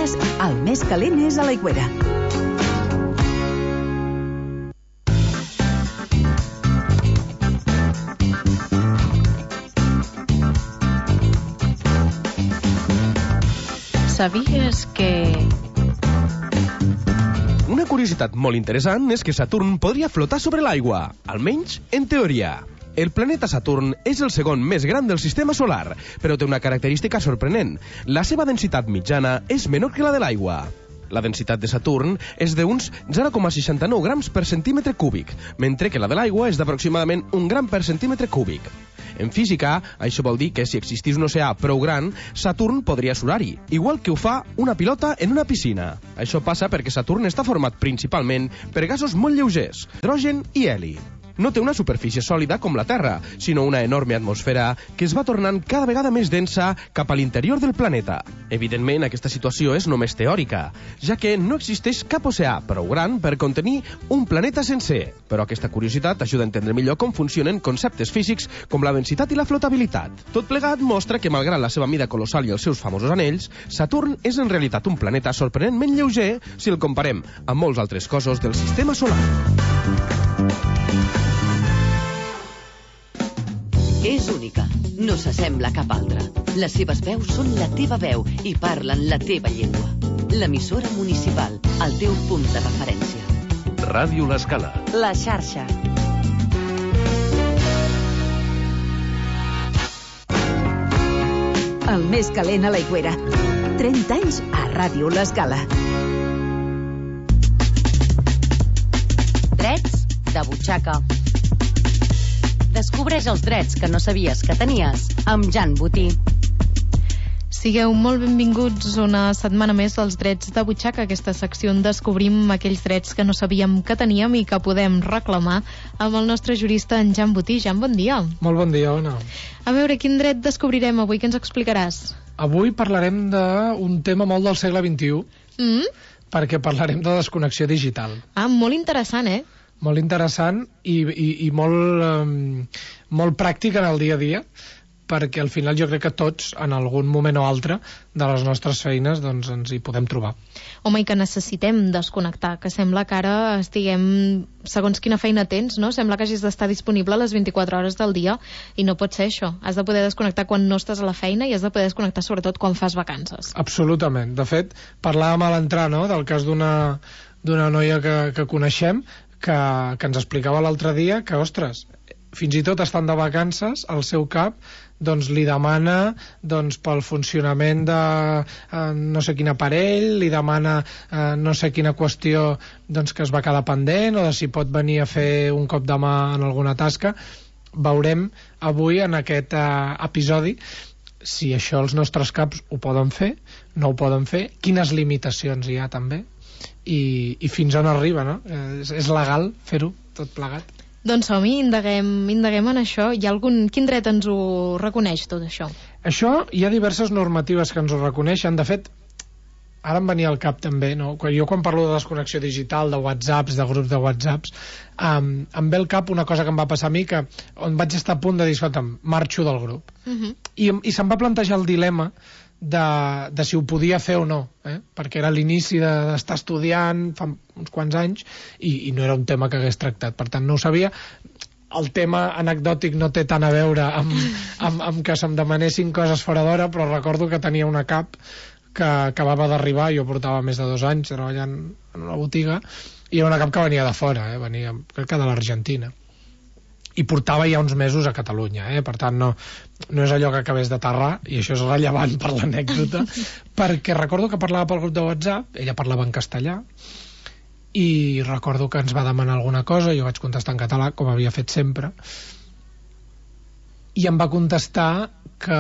dimecres, el més calent és a l'Aigüera. Sabies que... Una curiositat molt interessant és que Saturn podria flotar sobre l'aigua, almenys en teoria. El planeta Saturn és el segon més gran del sistema solar, però té una característica sorprenent. La seva densitat mitjana és menor que la de l'aigua. La densitat de Saturn és d'uns zero coma seixanta-nou grams per centímetre cúbic, mentre que la de l'aigua és d'aproximadament un gram per centímetre cúbic. En física, això vol dir que si existís un oceà prou gran, Saturn podria surar-hi, igual que ho fa una pilota en una piscina. Això passa perquè Saturn està format principalment per gasos molt lleugers, hidrogen i heli. No té una superfície sòlida com la Terra, sinó una enorme atmosfera que es va tornant cada vegada més densa cap a l'interior del planeta. Evidentment, aquesta situació és només teòrica, ja que no existeix cap oceà prou gran per contenir un planeta sencer. Però aquesta curiositat ajuda a entendre millor com funcionen conceptes físics com la densitat i la flotabilitat. Tot plegat mostra que, malgrat la seva mida colossal i els seus famosos anells, Saturn és en realitat un planeta sorprenentment lleuger si el comparem amb molts altres cossos del sistema solar. És única, no s'assembla a cap altra. Les seves veus són la teva veu i parlen la teva llengua. L'emissora municipal, el teu punt de referència. Ràdio L'Escala. La xarxa. El més calent a l'Aigüera. trenta anys a Ràdio L'Escala. Drets de butxaca. Descobreix els drets que no sabies que tenies amb Jan Botí. Sigueu molt benvinguts una setmana més als Drets de Butxaca, aquesta secció on descobrim aquells drets que no sabíem que teníem i que podem reclamar amb el nostre jurista, en Jan Botí. Jan, bon dia. Molt bon dia, Ona. A veure, quin dret descobrirem avui? Què ens explicaràs? Avui parlarem d'un tema molt del segle vint-i-u, mm? perquè parlarem de desconnexió digital. Ah, molt interessant, eh? Molt interessant i, i, i molt, um, molt pràctic en el dia a dia, perquè al final jo crec que tots, en algun moment o altre de les nostres feines, doncs ens hi podem trobar. Home, i que necessitem desconnectar, que sembla que ara estiguem, segons quina feina tens, no? Sembla que hagis d'estar disponible a les vint-i-quatre hores del dia, i no pot ser això. Has de poder desconnectar quan no estàs a la feina i has de poder desconnectar sobretot quan fas vacances. Absolutament. De fet, parlàvem a l'entrar, no?, del cas d'una d'una noia que, que coneixem, que, que ens explicava l'altre dia que, ostres, fins i tot estant de vacances, el seu cap doncs li demana doncs, pel funcionament de eh, no sé quin aparell, li demana eh, no sé quina qüestió doncs, que es va quedar pendent, o de si pot venir a fer un cop de mà en alguna tasca. Veurem avui en aquest eh, episodi si això els nostres caps ho poden fer, no ho poden fer, quines limitacions hi ha també, i, i fins on arriba, no? És, és legal fer-ho tot plegat? Doncs som-hi, indaguem, indaguem en això. Hi ha algun... Quin dret ens ho reconeix, tot això? Això, hi ha diverses normatives que ens ho reconeixen. De fet, ara em venia al cap també, no? Jo quan parlo de desconnexió digital, de whatsapps, de grups de whatsapps, um, em ve al cap una cosa que em va passar a mi, que on vaig estar a punt de dir, escolta'm, marxo del grup. Uh-huh. I, i se'm va plantejar el dilema de, de si ho podia fer o no, eh? Perquè era l'inici d'estar estudiant fa uns quants anys i, i no era un tema que hagués tractat, per tant no ho sabia. El tema anecdòtic no té tant a veure amb, amb, amb que se'm demanessin coses fora d'hora, però recordo que tenia una cap que acabava d'arribar, jo portava més de dos anys treballant en una botiga, i era una cap que venia de fora, eh? Venia, crec que de l'Argentina, i portava ja uns mesos a Catalunya, eh? Per tant no, no és allò que acabés d'aterrar, i això és rellevant per l'anècdota, perquè recordo que parlava pel grup de WhatsApp, ella parlava en castellà, i recordo que ens va demanar alguna cosa, jo vaig contestar en català, com havia fet sempre, i em va contestar que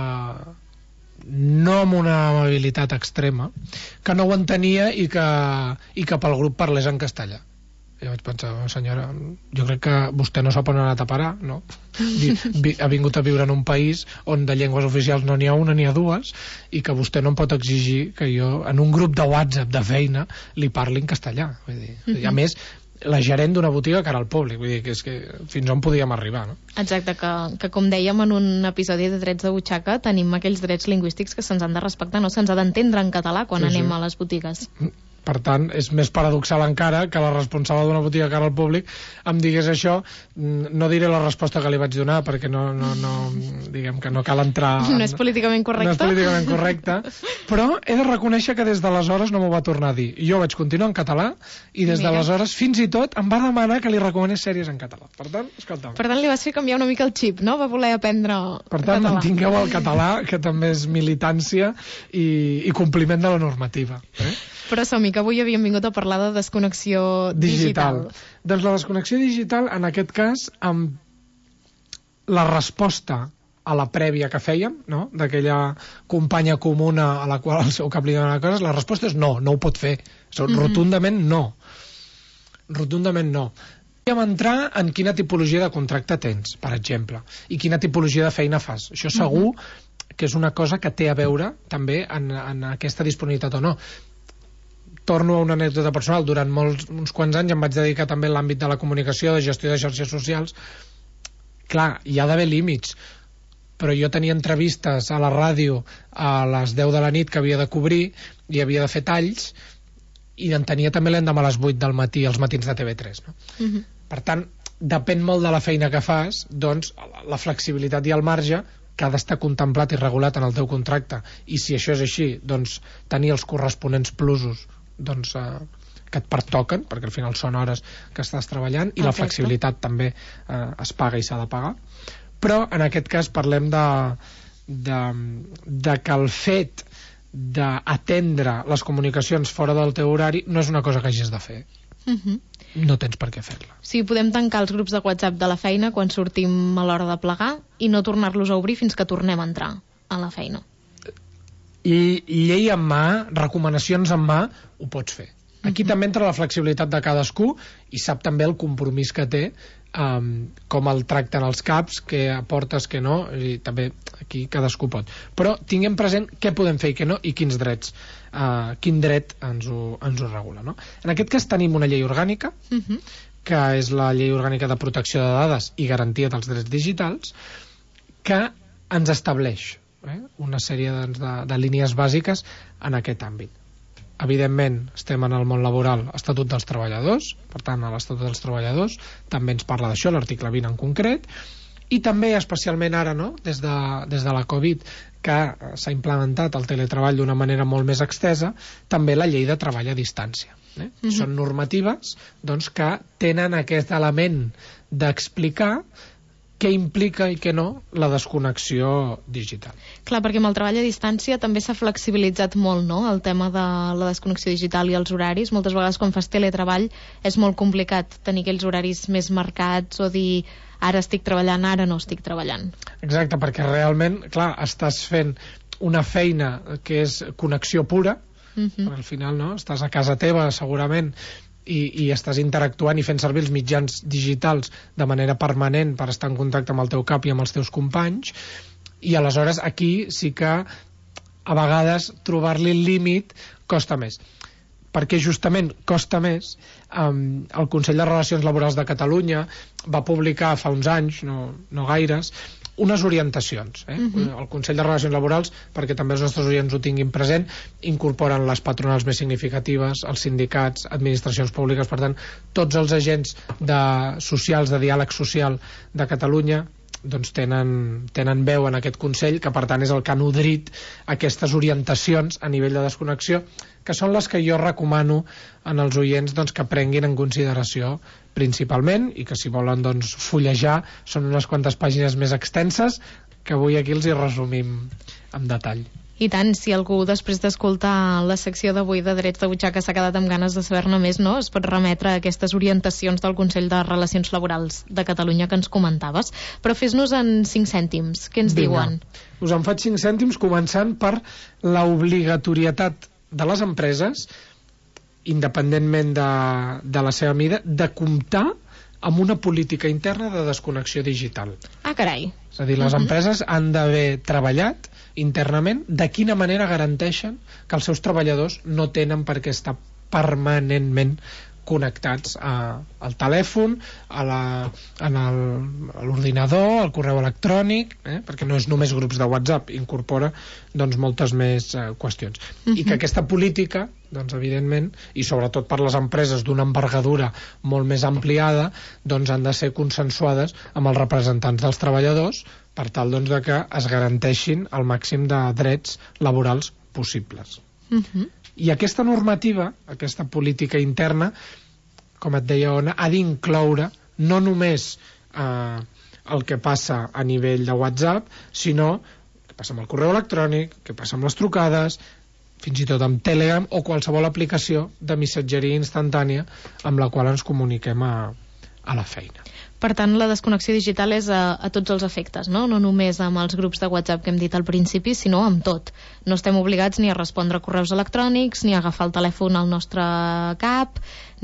no amb una amabilitat extrema, que no ho entenia i que, i que pel grup parlés en castellà. Jo vaig pensar, senyora, jo crec que vostè no sap on ha anat a parar, no? Ha vingut a viure en un país on de llengües oficials no n'hi ha una ni ha dues, i que vostè no em pot exigir que jo en un grup de WhatsApp de feina li parli en castellà. Vull dir, uh-huh. A més, la gerent d'una botiga cara al públic, vull dir que és que fins on podíem arribar, no? Exacte, que, que com dèiem en un episodi de Drets de Butxaca, tenim aquells drets lingüístics que se'ns han de respectar, no? Se'ns ha d'entendre en català quan Sí, sí. anem a les botigues. Per tant, és més paradoxal encara que la responsable d'una botiga cara al públic em digués això. No diré la resposta que li vaig donar perquè no, no, no, diguem que no cal entrar... No és políticament correcte. No és políticament correcte, però he de reconèixer que des d'aleshores no m'ho va tornar a dir. Jo vaig continuar en català i des d'aleshores fins i tot em va demanar que li recomanés sèries en català. Per tant, escolta'm. Per tant, li vas fer canviar una mica el xip, no? Va voler aprendre Per tant, català. mantingueu el català, que també és militància i, i compliment de la normativa. Eh? Però som-hi, que avui havíem vingut a parlar de desconnexió digital. digital. Doncs la desconnexió digital, en aquest cas, amb la resposta a la prèvia que fèiem, no? D'aquella companya comuna a la qual el seu cap li donava coses, la resposta és no, no ho pot fer. Mm-hmm. Rotundament no. Rotundament no. Podríem entrar en quina tipologia de contracte tens, per exemple, i quina tipologia de feina fas. Això segur que és una cosa que té a veure també en, en aquesta disponibilitat o no. Torno a una anècdota personal. Durant molts, uns quants anys em vaig dedicar també a l'àmbit de la comunicació, de gestió de xarxes socials. Clar, hi ha d'haver límits, però jo tenia entrevistes a la ràdio a les deu de la nit que havia de cobrir i havia de fer talls, i en tenia també l'endemà a les vuit del matí als matins de T V tres, no? Mm-hmm. Per tant, depèn molt de la feina que fas, doncs la flexibilitat i el marge que ha d'estar contemplat i regulat en el teu contracte, i si això és així, doncs tenir els corresponents plusos doncs, eh, que et pertoquen, perquè al final són hores que estàs treballant, i la Exacte. flexibilitat també eh, es paga i s'ha de pagar. Però en aquest cas parlem de, de, de que el fet d'atendre les comunicacions fora del teu horari no és una cosa que hagis de fer. Mm-hmm. No tens per què fer-la. Sí, podem tancar els grups de WhatsApp de la feina quan sortim a l'hora de plegar i no tornar-los a obrir fins que tornem a entrar a la feina. I llei en mà, recomanacions en mà, ho pots fer. Aquí mm-hmm. també entra la flexibilitat de cadascú i sap també el compromís que té, um, com el tracten els caps, què aportes, què no, i també aquí cadascú pot. Però tinguem present què podem fer i què no, i quins drets, uh, quin dret ens ho, ens ho regula, no? En aquest cas tenim una llei orgànica, Mm-hmm. que és la Llei Orgànica de Protecció de Dades i Garantia dels Drets Digitals, que ens estableix eh, una sèrie doncs, de, de línies bàsiques en aquest àmbit. Evidentment, estem en el món laboral, Estatut dels Treballadors, per tant, a l'Estatut dels Treballadors també ens parla d'això, l'article vint en concret, i també, especialment ara, no?, des de, des de la Covid, que s'ha implementat el teletreball d'una manera molt més extesa, també la llei de treball a distància. Eh? Mm-hmm. Són normatives doncs, que tenen aquest element d'explicar què implica i què no la desconnexió digital. Clar, perquè amb el treball a distància també s'ha flexibilitzat molt, no?, el tema de la desconnexió digital i els horaris. Moltes vegades quan fas teletreball és molt complicat tenir aquells horaris més marcats o dir ara estic treballant, ara no estic treballant. Exacte, perquè realment, clar, estàs fent una feina que és connexió pura, mm-hmm. al final, no?, estàs a casa teva segurament i, i estàs interactuant i fent servir els mitjans digitals de manera permanent per estar en contacte amb el teu cap i amb els teus companys, i aleshores aquí sí que a vegades trobar-li el límit costa més. Perquè justament costa més, um, el Consell de Relacions Laborals de Catalunya va publicar fa uns anys, no, no gaires, unes orientacions. Eh? Uh-huh. El Consell de Relacions Laborals, perquè també els nostres oients ho tinguin present, incorporen les patronals més significatives, els sindicats, administracions públiques, per tant, tots els agents de, socials, de diàleg social de Catalunya, doncs tenen, tenen veu en aquest Consell, que per tant és el que ha nodrit aquestes orientacions a nivell de desconnexió, que són les que jo recomano en els oients doncs, que prenguin en consideració principalment, i que si volen doncs, fullejar són unes quantes pàgines més extenses que avui aquí els hi resumim en detall. I tant, si algú després d'escoltar la secció d'avui de Drets de Butxaca s'ha quedat amb ganes de saber-ne més, no? Es pot remetre a aquestes orientacions del Consell de Relacions Laborals de Catalunya que ens comentaves. Però fes-nos en cinc cèntims. Què ens Vinga. diuen? Us en faig cinc cèntims començant per l'obligatorietat de les empreses, independentment de, de la seva mida, de comptar amb una política interna de desconnexió digital. Ah, carai. És a dir, les uh-huh. empreses han d'haver treballat internament de quina manera garanteixen que els seus treballadors no tenen per què estar permanentment connectats a, al telèfon, a la, en el, a l'ordinador, al correu electrònic, eh? perquè no és només grups de WhatsApp, incorpora doncs, moltes més eh, qüestions. Uh-huh. I que aquesta política, doncs, evidentment, i sobretot per les empreses d'una envergadura molt més ampliada, doncs, han de ser consensuades amb els representants dels treballadors per tal doncs, de que es garanteixin el màxim de drets laborals possibles. Uh-huh. I aquesta normativa, aquesta política interna, com et deia Ona, ha d'incloure no només eh, el que passa a nivell de WhatsApp, sinó què passa amb el correu electrònic, què passa amb les trucades, fins i tot amb Telegram o qualsevol aplicació de missatgeria instantània amb la qual ens comuniquem a, a la feina. Per tant, la desconnexió digital és a, a tots els efectes, no? No només amb els grups de WhatsApp que hem dit al principi, sinó amb tot. No estem obligats ni a respondre correus electrònics, ni a agafar el telèfon al nostre cap,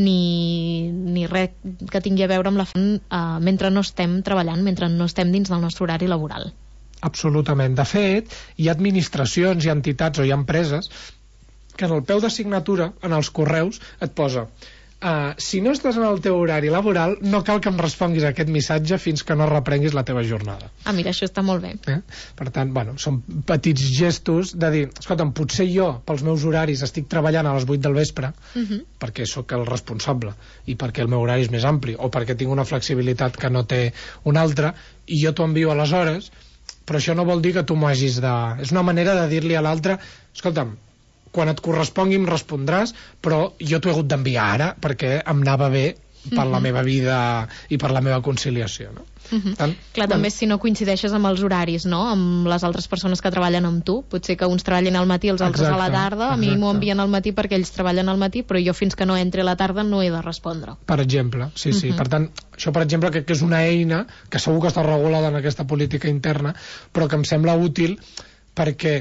ni, ni res que tingui a veure amb la feina uh, mentre no estem treballant, mentre no estem dins del nostre horari laboral. Absolutament. De fet, hi ha administracions, hi ha entitats o hi ha empreses que en el peu de signatura, en els correus, et posa Uh, si no estàs en el teu horari laboral, no cal que em responguis aquest missatge fins que no reprenguis la teva jornada. Ah, mira, això està molt bé. Eh? Per tant, bueno, són petits gestos de dir, escolta'm, potser jo, pels meus horaris, estic treballant a les vuit del vespre, uh-huh. perquè sóc el responsable, i perquè el meu horari és més ampli, o perquè tinc una flexibilitat que no té un altre, i jo t'ho envio a les hores, però això no vol dir que tu m'ho hagis de... És una manera de dir-li a l'altre, escolta'm, quan et correspongui em respondràs, però jo t'ho he hagut d'enviar ara perquè em anava bé per uh-huh. la meva vida i per la meva conciliació, no? Uh-huh. Tant, Clar, bueno. També si no coincideixes amb els horaris, no? Amb les altres persones que treballen amb tu, potser que uns treballin al matí, els altres exacte, a la tarda, a mi m'ho envien al matí perquè ells treballen al matí, però jo fins que no entri a la tarda no he de respondre. Per exemple, sí, sí. Uh-huh. Per tant, això per exemple crec que és una eina que segur que està regulada en aquesta política interna, però que em sembla útil perquè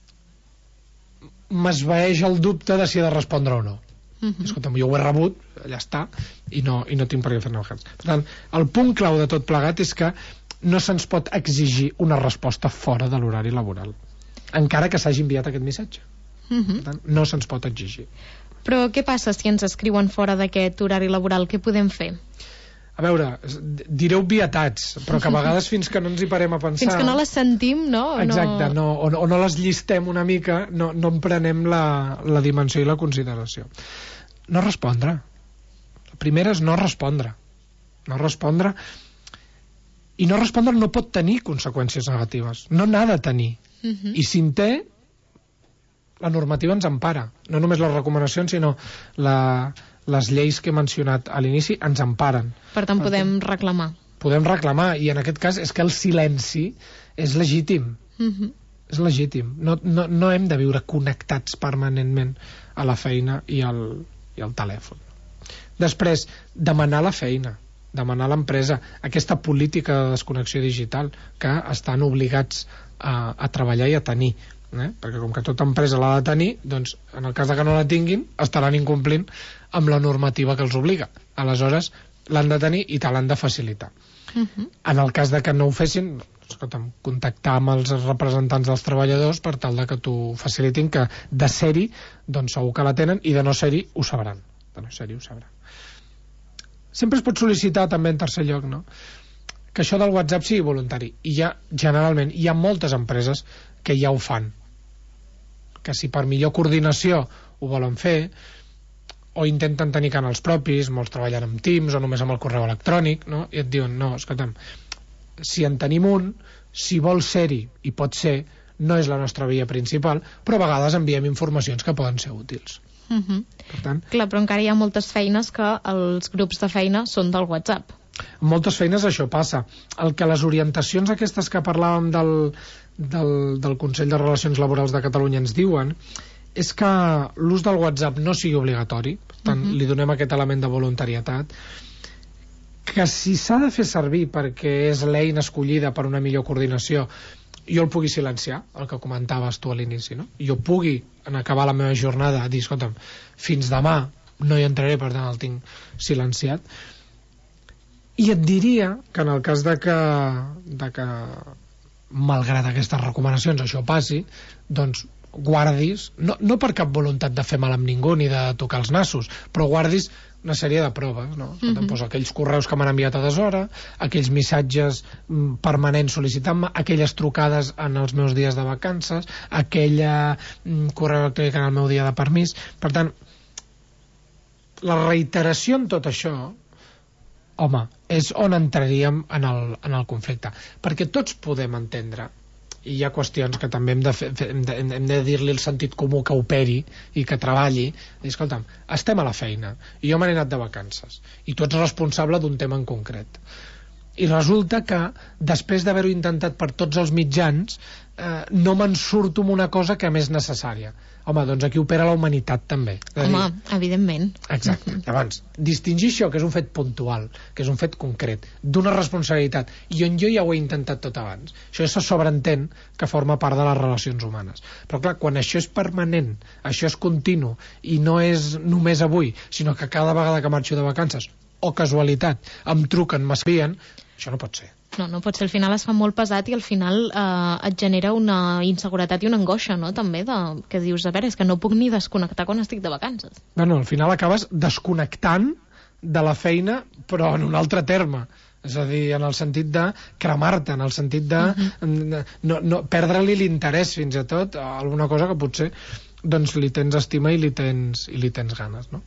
m'esvaeix el dubte de si he de respondre o no. Uh-huh. Escolta'm, jo ho he rebut, ja està, i no, i no tinc per què fer-ne res. Per tant, el punt clau de tot plegat és que no se'ns pot exigir una resposta fora de l'horari laboral, encara que s'hagi enviat aquest missatge. Uh-huh. Per tant, no se'ns pot exigir. Però què passa si ens escriuen fora d'aquest horari laboral? Què podem fer? A veure, diré obvietats, però que a vegades fins que no ens hi parem a pensar... Fins que no les sentim, no? Exacte, no, o, o no les llistem una mica, no, no en prenem la, la dimensió i la consideració. No respondre. La primera és no respondre. No respondre... I no respondre no pot tenir conseqüències negatives. No n'ha de tenir. Uh-huh. I si en té, la normativa ens empara. No només les recomanacions, sinó la... les lleis que he mencionat a l'inici ens emparen. Per tant, podem reclamar. Podem reclamar, i en aquest cas és que el silenci és legítim. Uh-huh. És legítim. No, no, no hem de viure connectats permanentment a la feina i al, i al telèfon. Després, demanar la feina, demanar a l'empresa aquesta política de desconnexió digital que estan obligats a, a treballar i a tenir. Eh? Perquè com que tota empresa l'ha de tenir, doncs en el cas de que no la tinguin estaran incomplint amb la normativa que els obliga. Aleshores l'han de tenir i te l'han de facilitar. Uh-huh. En el cas de que no ho fessin, escolta'm, contactar amb els representants dels treballadors per tal de que t'ho facilitin, que de ser-hi doncs segur que la tenen, i de no ser-hi ho sabran. De no ser-hi ho sabran. Sempre es pot sol·licitar també en tercer lloc, no?, que això del WhatsApp sigui voluntari, i ja generalment hi ha moltes empreses que ja ho fan, que si per millor coordinació ho volen fer, o intenten tenir canals propis, molts treballen amb Teams o només amb el correu electrònic, no? I et diuen, no, escolta'm, si en tenim un, si vol ser-hi i pot ser, no és la nostra via principal, però a vegades enviem informacions que poden ser útils. Uh-huh. Per tant, clar, però encara hi ha moltes feines que els grups de feina són del WhatsApp. En moltes feines això passa. El que les orientacions aquestes que parlàvem del, del, del Consell de Relacions Laborals de Catalunya ens diuen és que l'ús del WhatsApp no sigui obligatori, per tant, uh-huh. li donem aquest element de voluntarietat, que si s'ha de fer servir perquè és l'eina escollida per una millor coordinació, jo el pugui silenciar, el que comentaves tu a l'inici, no? Jo pugui, en acabar la meva jornada, dir, escolta'm, fins demà no hi entraré, per tant el tinc silenciat. I et diria que en el cas de que, de que malgrat aquestes recomanacions això passi, doncs guardis, no, no per cap voluntat de fer mal amb ningú ni de tocar els nassos, però guardis una sèrie de proves, no? Mhm. Doncs aquells correus que m'han enviat a deshora, aquells missatges mm, permanents sol·licitant-me, aquelles trucades en els meus dies de vacances, aquella mm, correu electrònic en el meu dia de permís. Per tant, la reiteració en tot això, home, és on entraríem en el, en el conflicte. Perquè tots podem entendre, i hi ha qüestions que també hem de, fer, hem de, hem de dir-li el sentit comú que operi i que treballi, i escolta'm, estem a la feina i jo me n'he anat de vacances i tu ets responsable d'un tema en concret i resulta que després d'haver-ho intentat per tots els mitjans eh, no me'n surto amb una cosa que a més necessària. Home, doncs aquí opera la humanitat també. Home, dir... evidentment. Exacte. Llavors, distingir això, que és un fet puntual, que és un fet concret, d'una responsabilitat, i on jo ja ho he intentat tot abans. Això se sobreentén que forma part de les relacions humanes. Però clar, quan això és permanent, això és continu, i no és només avui, sinó que cada vegada que marxo de vacances, o casualitat, em truquen, m'espien, això no pot ser. No, no pot ser. Al final es fa molt pesat i al final eh, et genera una inseguretat i una angoixa, no?, també, de, que dius, a veure, és que no puc ni desconnectar quan estic de vacances. Bueno, al final acabes desconnectant de la feina, però en un altre terme. És a dir, en el sentit de cremar-te, en el sentit de uh-huh. no, no, perdre-li l'interès fins i tot a alguna cosa que potser doncs li tens estima i li tens, i li tens ganes, no?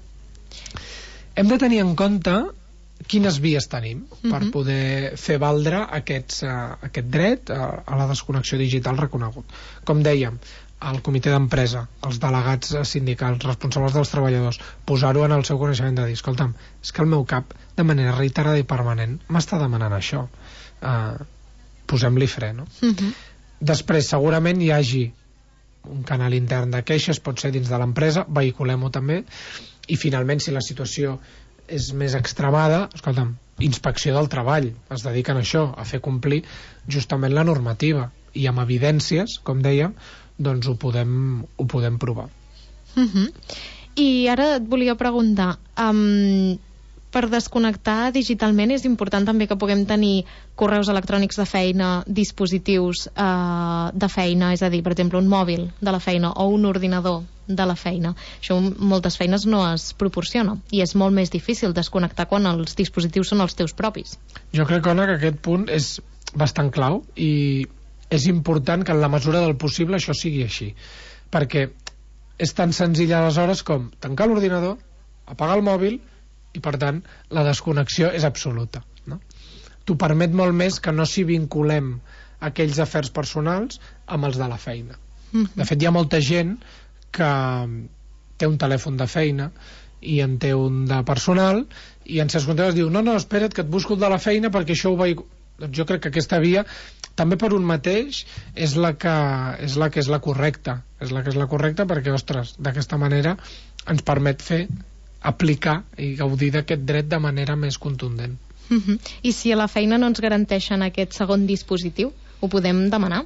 Hem de tenir en compte quines vies tenim per Mhm. poder fer valdre aquests, uh, aquest dret a, a la desconnexió digital reconegut. Com dèiem, el comitè d'empresa, els delegats sindicals, responsables dels treballadors, posar-ho en el seu coneixement de dir, escolta'm, és que el meu cap, de manera reiterada i permanent, m'està demanant això. Uh, posem-li fre, no? Mhm. Després, segurament hi hagi un canal intern de queixes, pot ser dins de l'empresa, vehiculem-ho també, i finalment, si la situació és més extremada, escolta'm, inspecció del treball, es dediquen a això, a fer complir justament la normativa, i amb evidències, com dèiem, doncs ho podem, ho podem provar. Mhm. I ara et volia preguntar, um, per desconnectar digitalment és important també que puguem tenir correus electrònics de feina, dispositius uh, de feina, és a dir, per exemple, un mòbil de la feina o un ordinador de la feina. Això en moltes feines no es proporciona i és molt més difícil desconnectar quan els dispositius són els teus propis. Jo crec, Ona, que aquest punt és bastant clau i és important que en la mesura del possible això sigui així, perquè és tan senzill aleshores com tancar l'ordinador, apagar el mòbil i per tant la desconnexió és absoluta, no? T'ho permet molt més que no s'hi vinculem aquells afers personals amb els de la feina. Mhm. De fet, hi ha molta gent que té un telèfon de feina i en té un de personal i en certs contextos diu, no, no, espera't que et busco el de la feina perquè això ho veig... Doncs jo crec que aquesta via també per un mateix és la que és la que és la correcta és la que és la correcta perquè, ostres, d'aquesta manera ens permet fer aplicar i gaudir d'aquest dret de manera més contundent. Mhm. I si a la feina no ens garanteixen aquest segon dispositiu, ho podem demanar?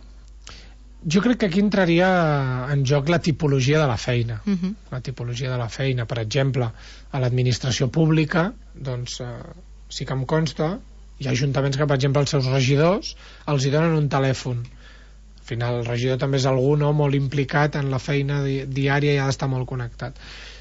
Jo crec que aquí entraria en joc la tipologia de la feina. Mhm. La tipologia de la feina, per exemple, a l'administració pública, doncs eh, sí que em consta, hi ha ajuntaments que, per exemple, els seus regidors els hi donen un telèfon. Al final, el regidor també és algú, no?, molt implicat en la feina di diària i ha d'estar molt connectat.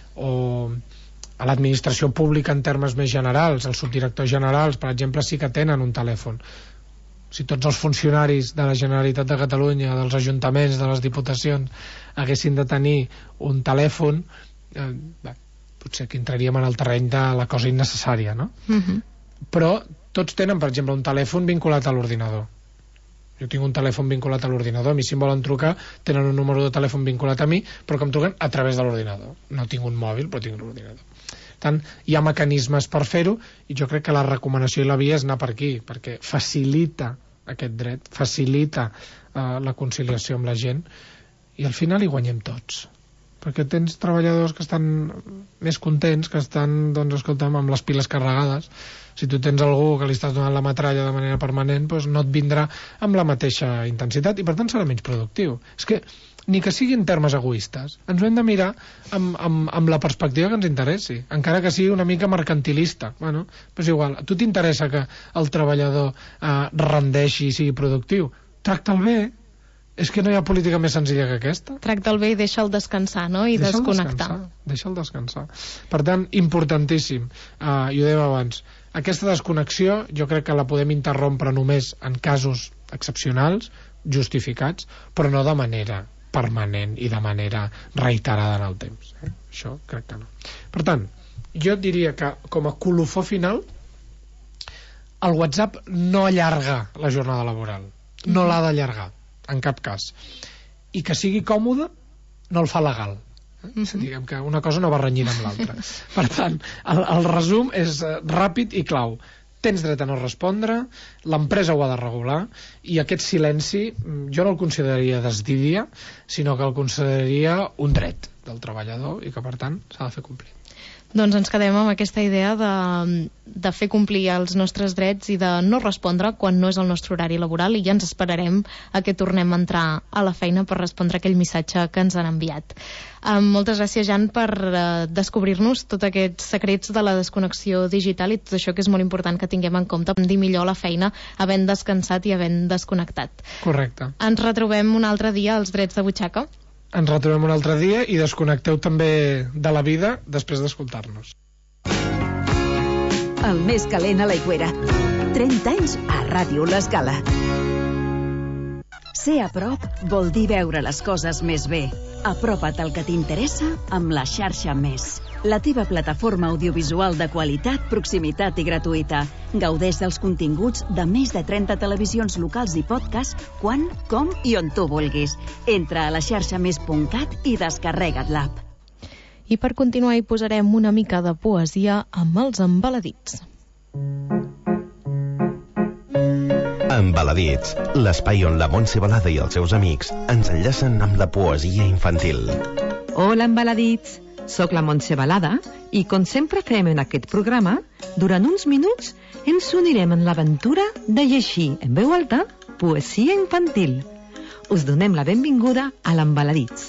O a l'administració pública en termes més generals, els subdirectors generals, per exemple, sí que tenen un telèfon. Si tots els funcionaris de la Generalitat de Catalunya, dels ajuntaments, de les diputacions, haguessin de tenir un telèfon, eh, bé, potser que entraríem en el terreny de la cosa innecessària, no? Mhm. Però tots tenen, per exemple, un telèfon vinculat a l'ordinador. Jo tinc un telèfon vinculat a l'ordinador, a mi si em volen trucar tenen un número de telèfon vinculat a mi, però que em truquen a través de l'ordinador. No tinc un mòbil, però tinc l'ordinador. Per tant, hi ha mecanismes per fer-ho i jo crec que la recomanació i la via és anar per aquí, perquè facilita aquest dret, facilita eh, la conciliació amb la gent i al final hi guanyem tots, perquè tens treballadors que estan més contents, que estan, doncs, escolta'm, amb les piles carregades. Si tu tens algú que li estàs donant la metralla de manera permanent, doncs no et vindrà amb la mateixa intensitat i per tant serà menys productiu. És que ni que sigui en termes egoistes, ens ho hem de mirar amb, amb, amb la perspectiva que ens interessi, encara que sigui una mica mercantilista. Bueno, però és igual, a tu t'interessa que el treballador eh, rendeixi i sigui productiu, tracta'l bé, És que no hi ha política més senzilla que aquesta. Tracta'l bé i deixa'l descansar, no? I deixa'l desconnectar. Descansar, deixa'l descansar. Per tant, importantíssim. Uh, i ho dèiem abans. Aquesta desconnexió jo crec que la podem interrompre només en casos excepcionals, justificats, però no de manera permanent i de manera reiterada en el temps. Eh? Això crec que no. Per tant, jo diria que com a colofó final, el WhatsApp no allarga la jornada laboral. No l'ha d'allargar, en cap cas. I que sigui còmode no el fa legal. Mm-hmm. Diguem que una cosa no va renyint amb l'altra. Per tant, el, el resum és ràpid i clau. Tens dret a no respondre, l'empresa ho ha de regular, i aquest silenci jo no el consideraria desdídia, sinó que el consideraria un dret del treballador i que, per tant, s'ha de fer complir. Doncs ens quedem amb aquesta idea de, de fer complir els nostres drets i de no respondre quan no és el nostre horari laboral, i ja ens esperarem a que tornem a entrar a la feina per respondre aquell missatge que ens han enviat. Um, moltes gràcies, Jan, per uh, descobrir-nos tots aquests secrets de la desconnexió digital i tot això que és molt important que tinguem en compte, dir millor la feina havent descansat i havent desconnectat. Correcte. Ens retrobem un altre dia als Drets de Butxaca. Ens retrobem un altre dia i desconnecteu també de la vida després d'escoltar-nos. El més calent a l'aigüera. trenta anys a Ràdio L'Escala. Ser a prop vol dir veure les coses més bé. Apropa't al que t'interessa amb la xarxa Més. La teva plataforma audiovisual de qualitat, proximitat i gratuïta. Gaudeix dels continguts de més de trenta televisions locals i podcast quan, com i on tu vulguis. Entra a la xarxa més punt cat i descarrega't l'app. I per continuar hi posarem una mica de poesia amb els embaladits. Embaladits, l'espai on la Montse Balada i els seus amics ens enllacen amb la poesia infantil. Hola, embaladits! Soc la Montse Balada i, com sempre fem en aquest programa, durant uns minuts ens unirem en l'aventura de llegir en veu alta poesia infantil. Us donem la benvinguda a l'Embaladits.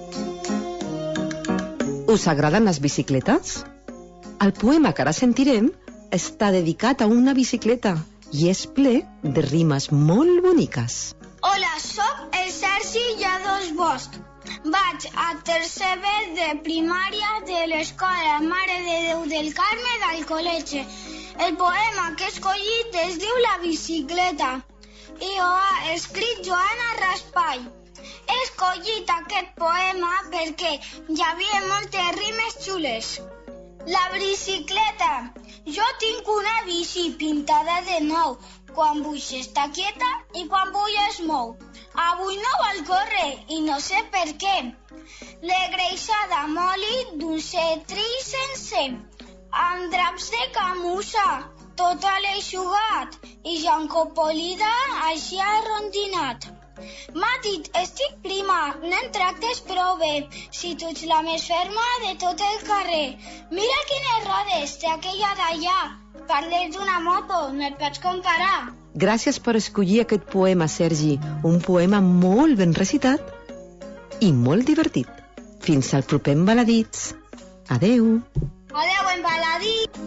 Us agraden les bicicletes? El poema que ara sentirem està dedicat a una bicicleta i és ple de rimes molt boniques. Hola, soc el Sergi Lladós Bosch. Vaig a tercer B de primària de l'Escola Mare de Déu del Carme d'Alcoletge. El poema que he escollit es diu La bicicleta i ho ha escrit Joana Raspall. He escollit aquest poema perquè hi havia moltes rimes xules. La bicicleta. Jo tinc una bici pintada de nou. Quan vull està quieta i quan vull es mou. Avui no vol córrer i no sé per què. L'he greixada moli d'un cetri sencer, amb draps de camussa, tota l'he eixugat i ja en copolida així arrondinat. M'ha dit, estic prima, no em tractes prou bé, si tu ets la més ferma de tot el carrer. Mira quines rodes té aquella d'allà, parles d'una moto, no et pots comparar. Gràcies per escollir aquest poema, Sergi. Un poema molt ben recitat i molt divertit. Fins al proper Embaladits. Adeu. Adeu, Embaladits.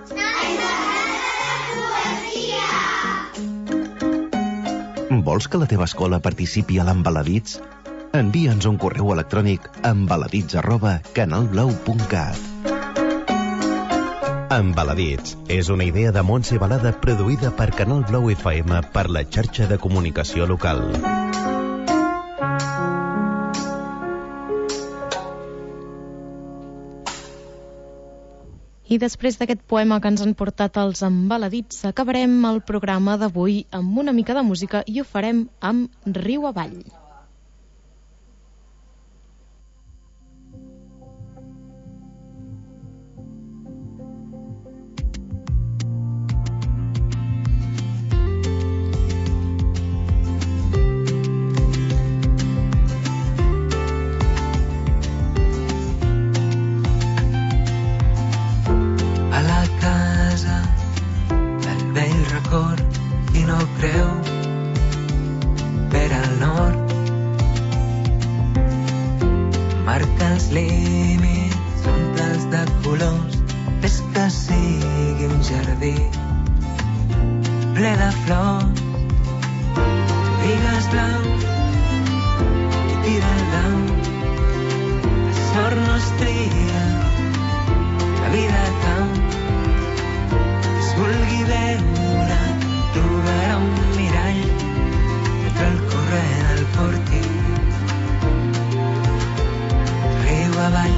Vols que la teva escola participi a l'Embaladits? Envia'ns un correu electrònic a embaladits arroba canalblau punt cat. Embaladits és una idea de Montse Balada produïda per Canal Blau F M per la xarxa de comunicació local. I després d'aquest poema que ens han portat els Embaladits, acabarem el programa d'avui amb una mica de música i ho farem amb Riu Avall. ple de flors, bigues blaus, tira el dau. La sort no es tria, la vida cau. Qui es vulgui veure trobarà un mirall mentre el corrent el porti riu avall.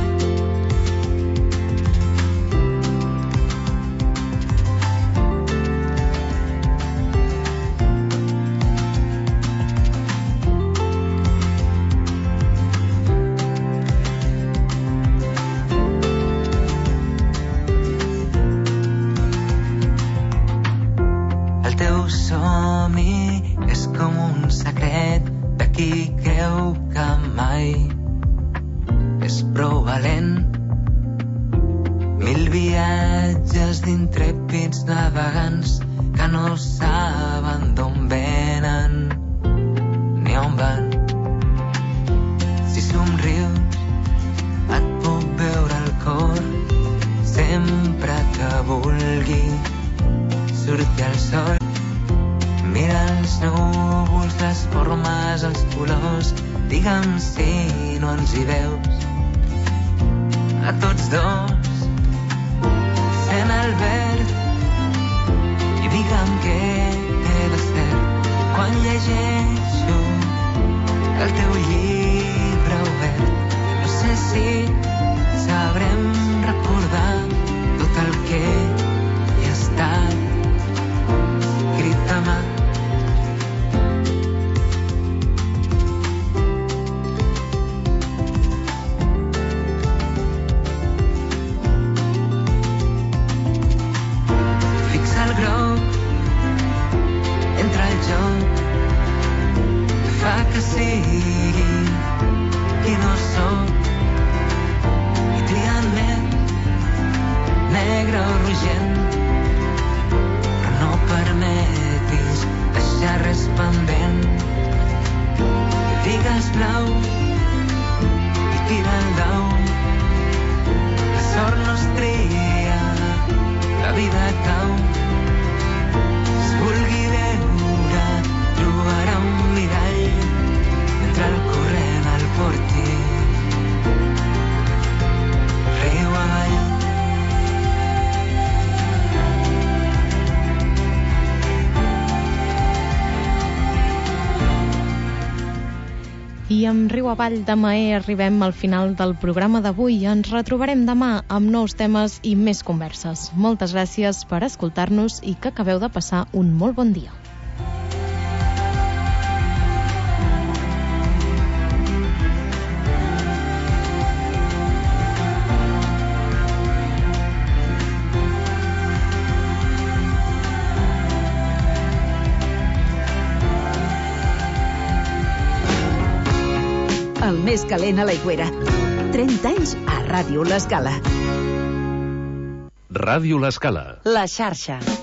És com un secret de qui creu que mai és prou valent. Mil viatges d'intrèpids navegants que no saben d'on venen ni on van. Si somrius et puc veure el cor sempre que vulgui sortir al sol. Mira els núvols, les formes, els colors, digue'm si no ens hi veus. A tots dos, sent el verd, i digue'm què he de ser quan llegeixo el teu llibre obert. No sé si sabrem recordar tot el que hi ha estat escrit a mà. Que sigui qui no soc i triant més negre o rogent, però no permetis deixar res pendent. Que digues blau i tira el dau. La sort no es tria, la vida cau. Si es vulgui veure trobarà un mirall mentre el corrent el porti riu avall. I amb Riu avall de Mahé arribem al final del programa d'avui. Ens retrobarem demà amb nous temes i més converses. Moltes gràcies per escoltar-nos i que acabeu de passar un molt bon dia. El més calent a l'Aigüera. trenta anys a Ràdio L'Escala. Ràdio L'Escala. La xarxa.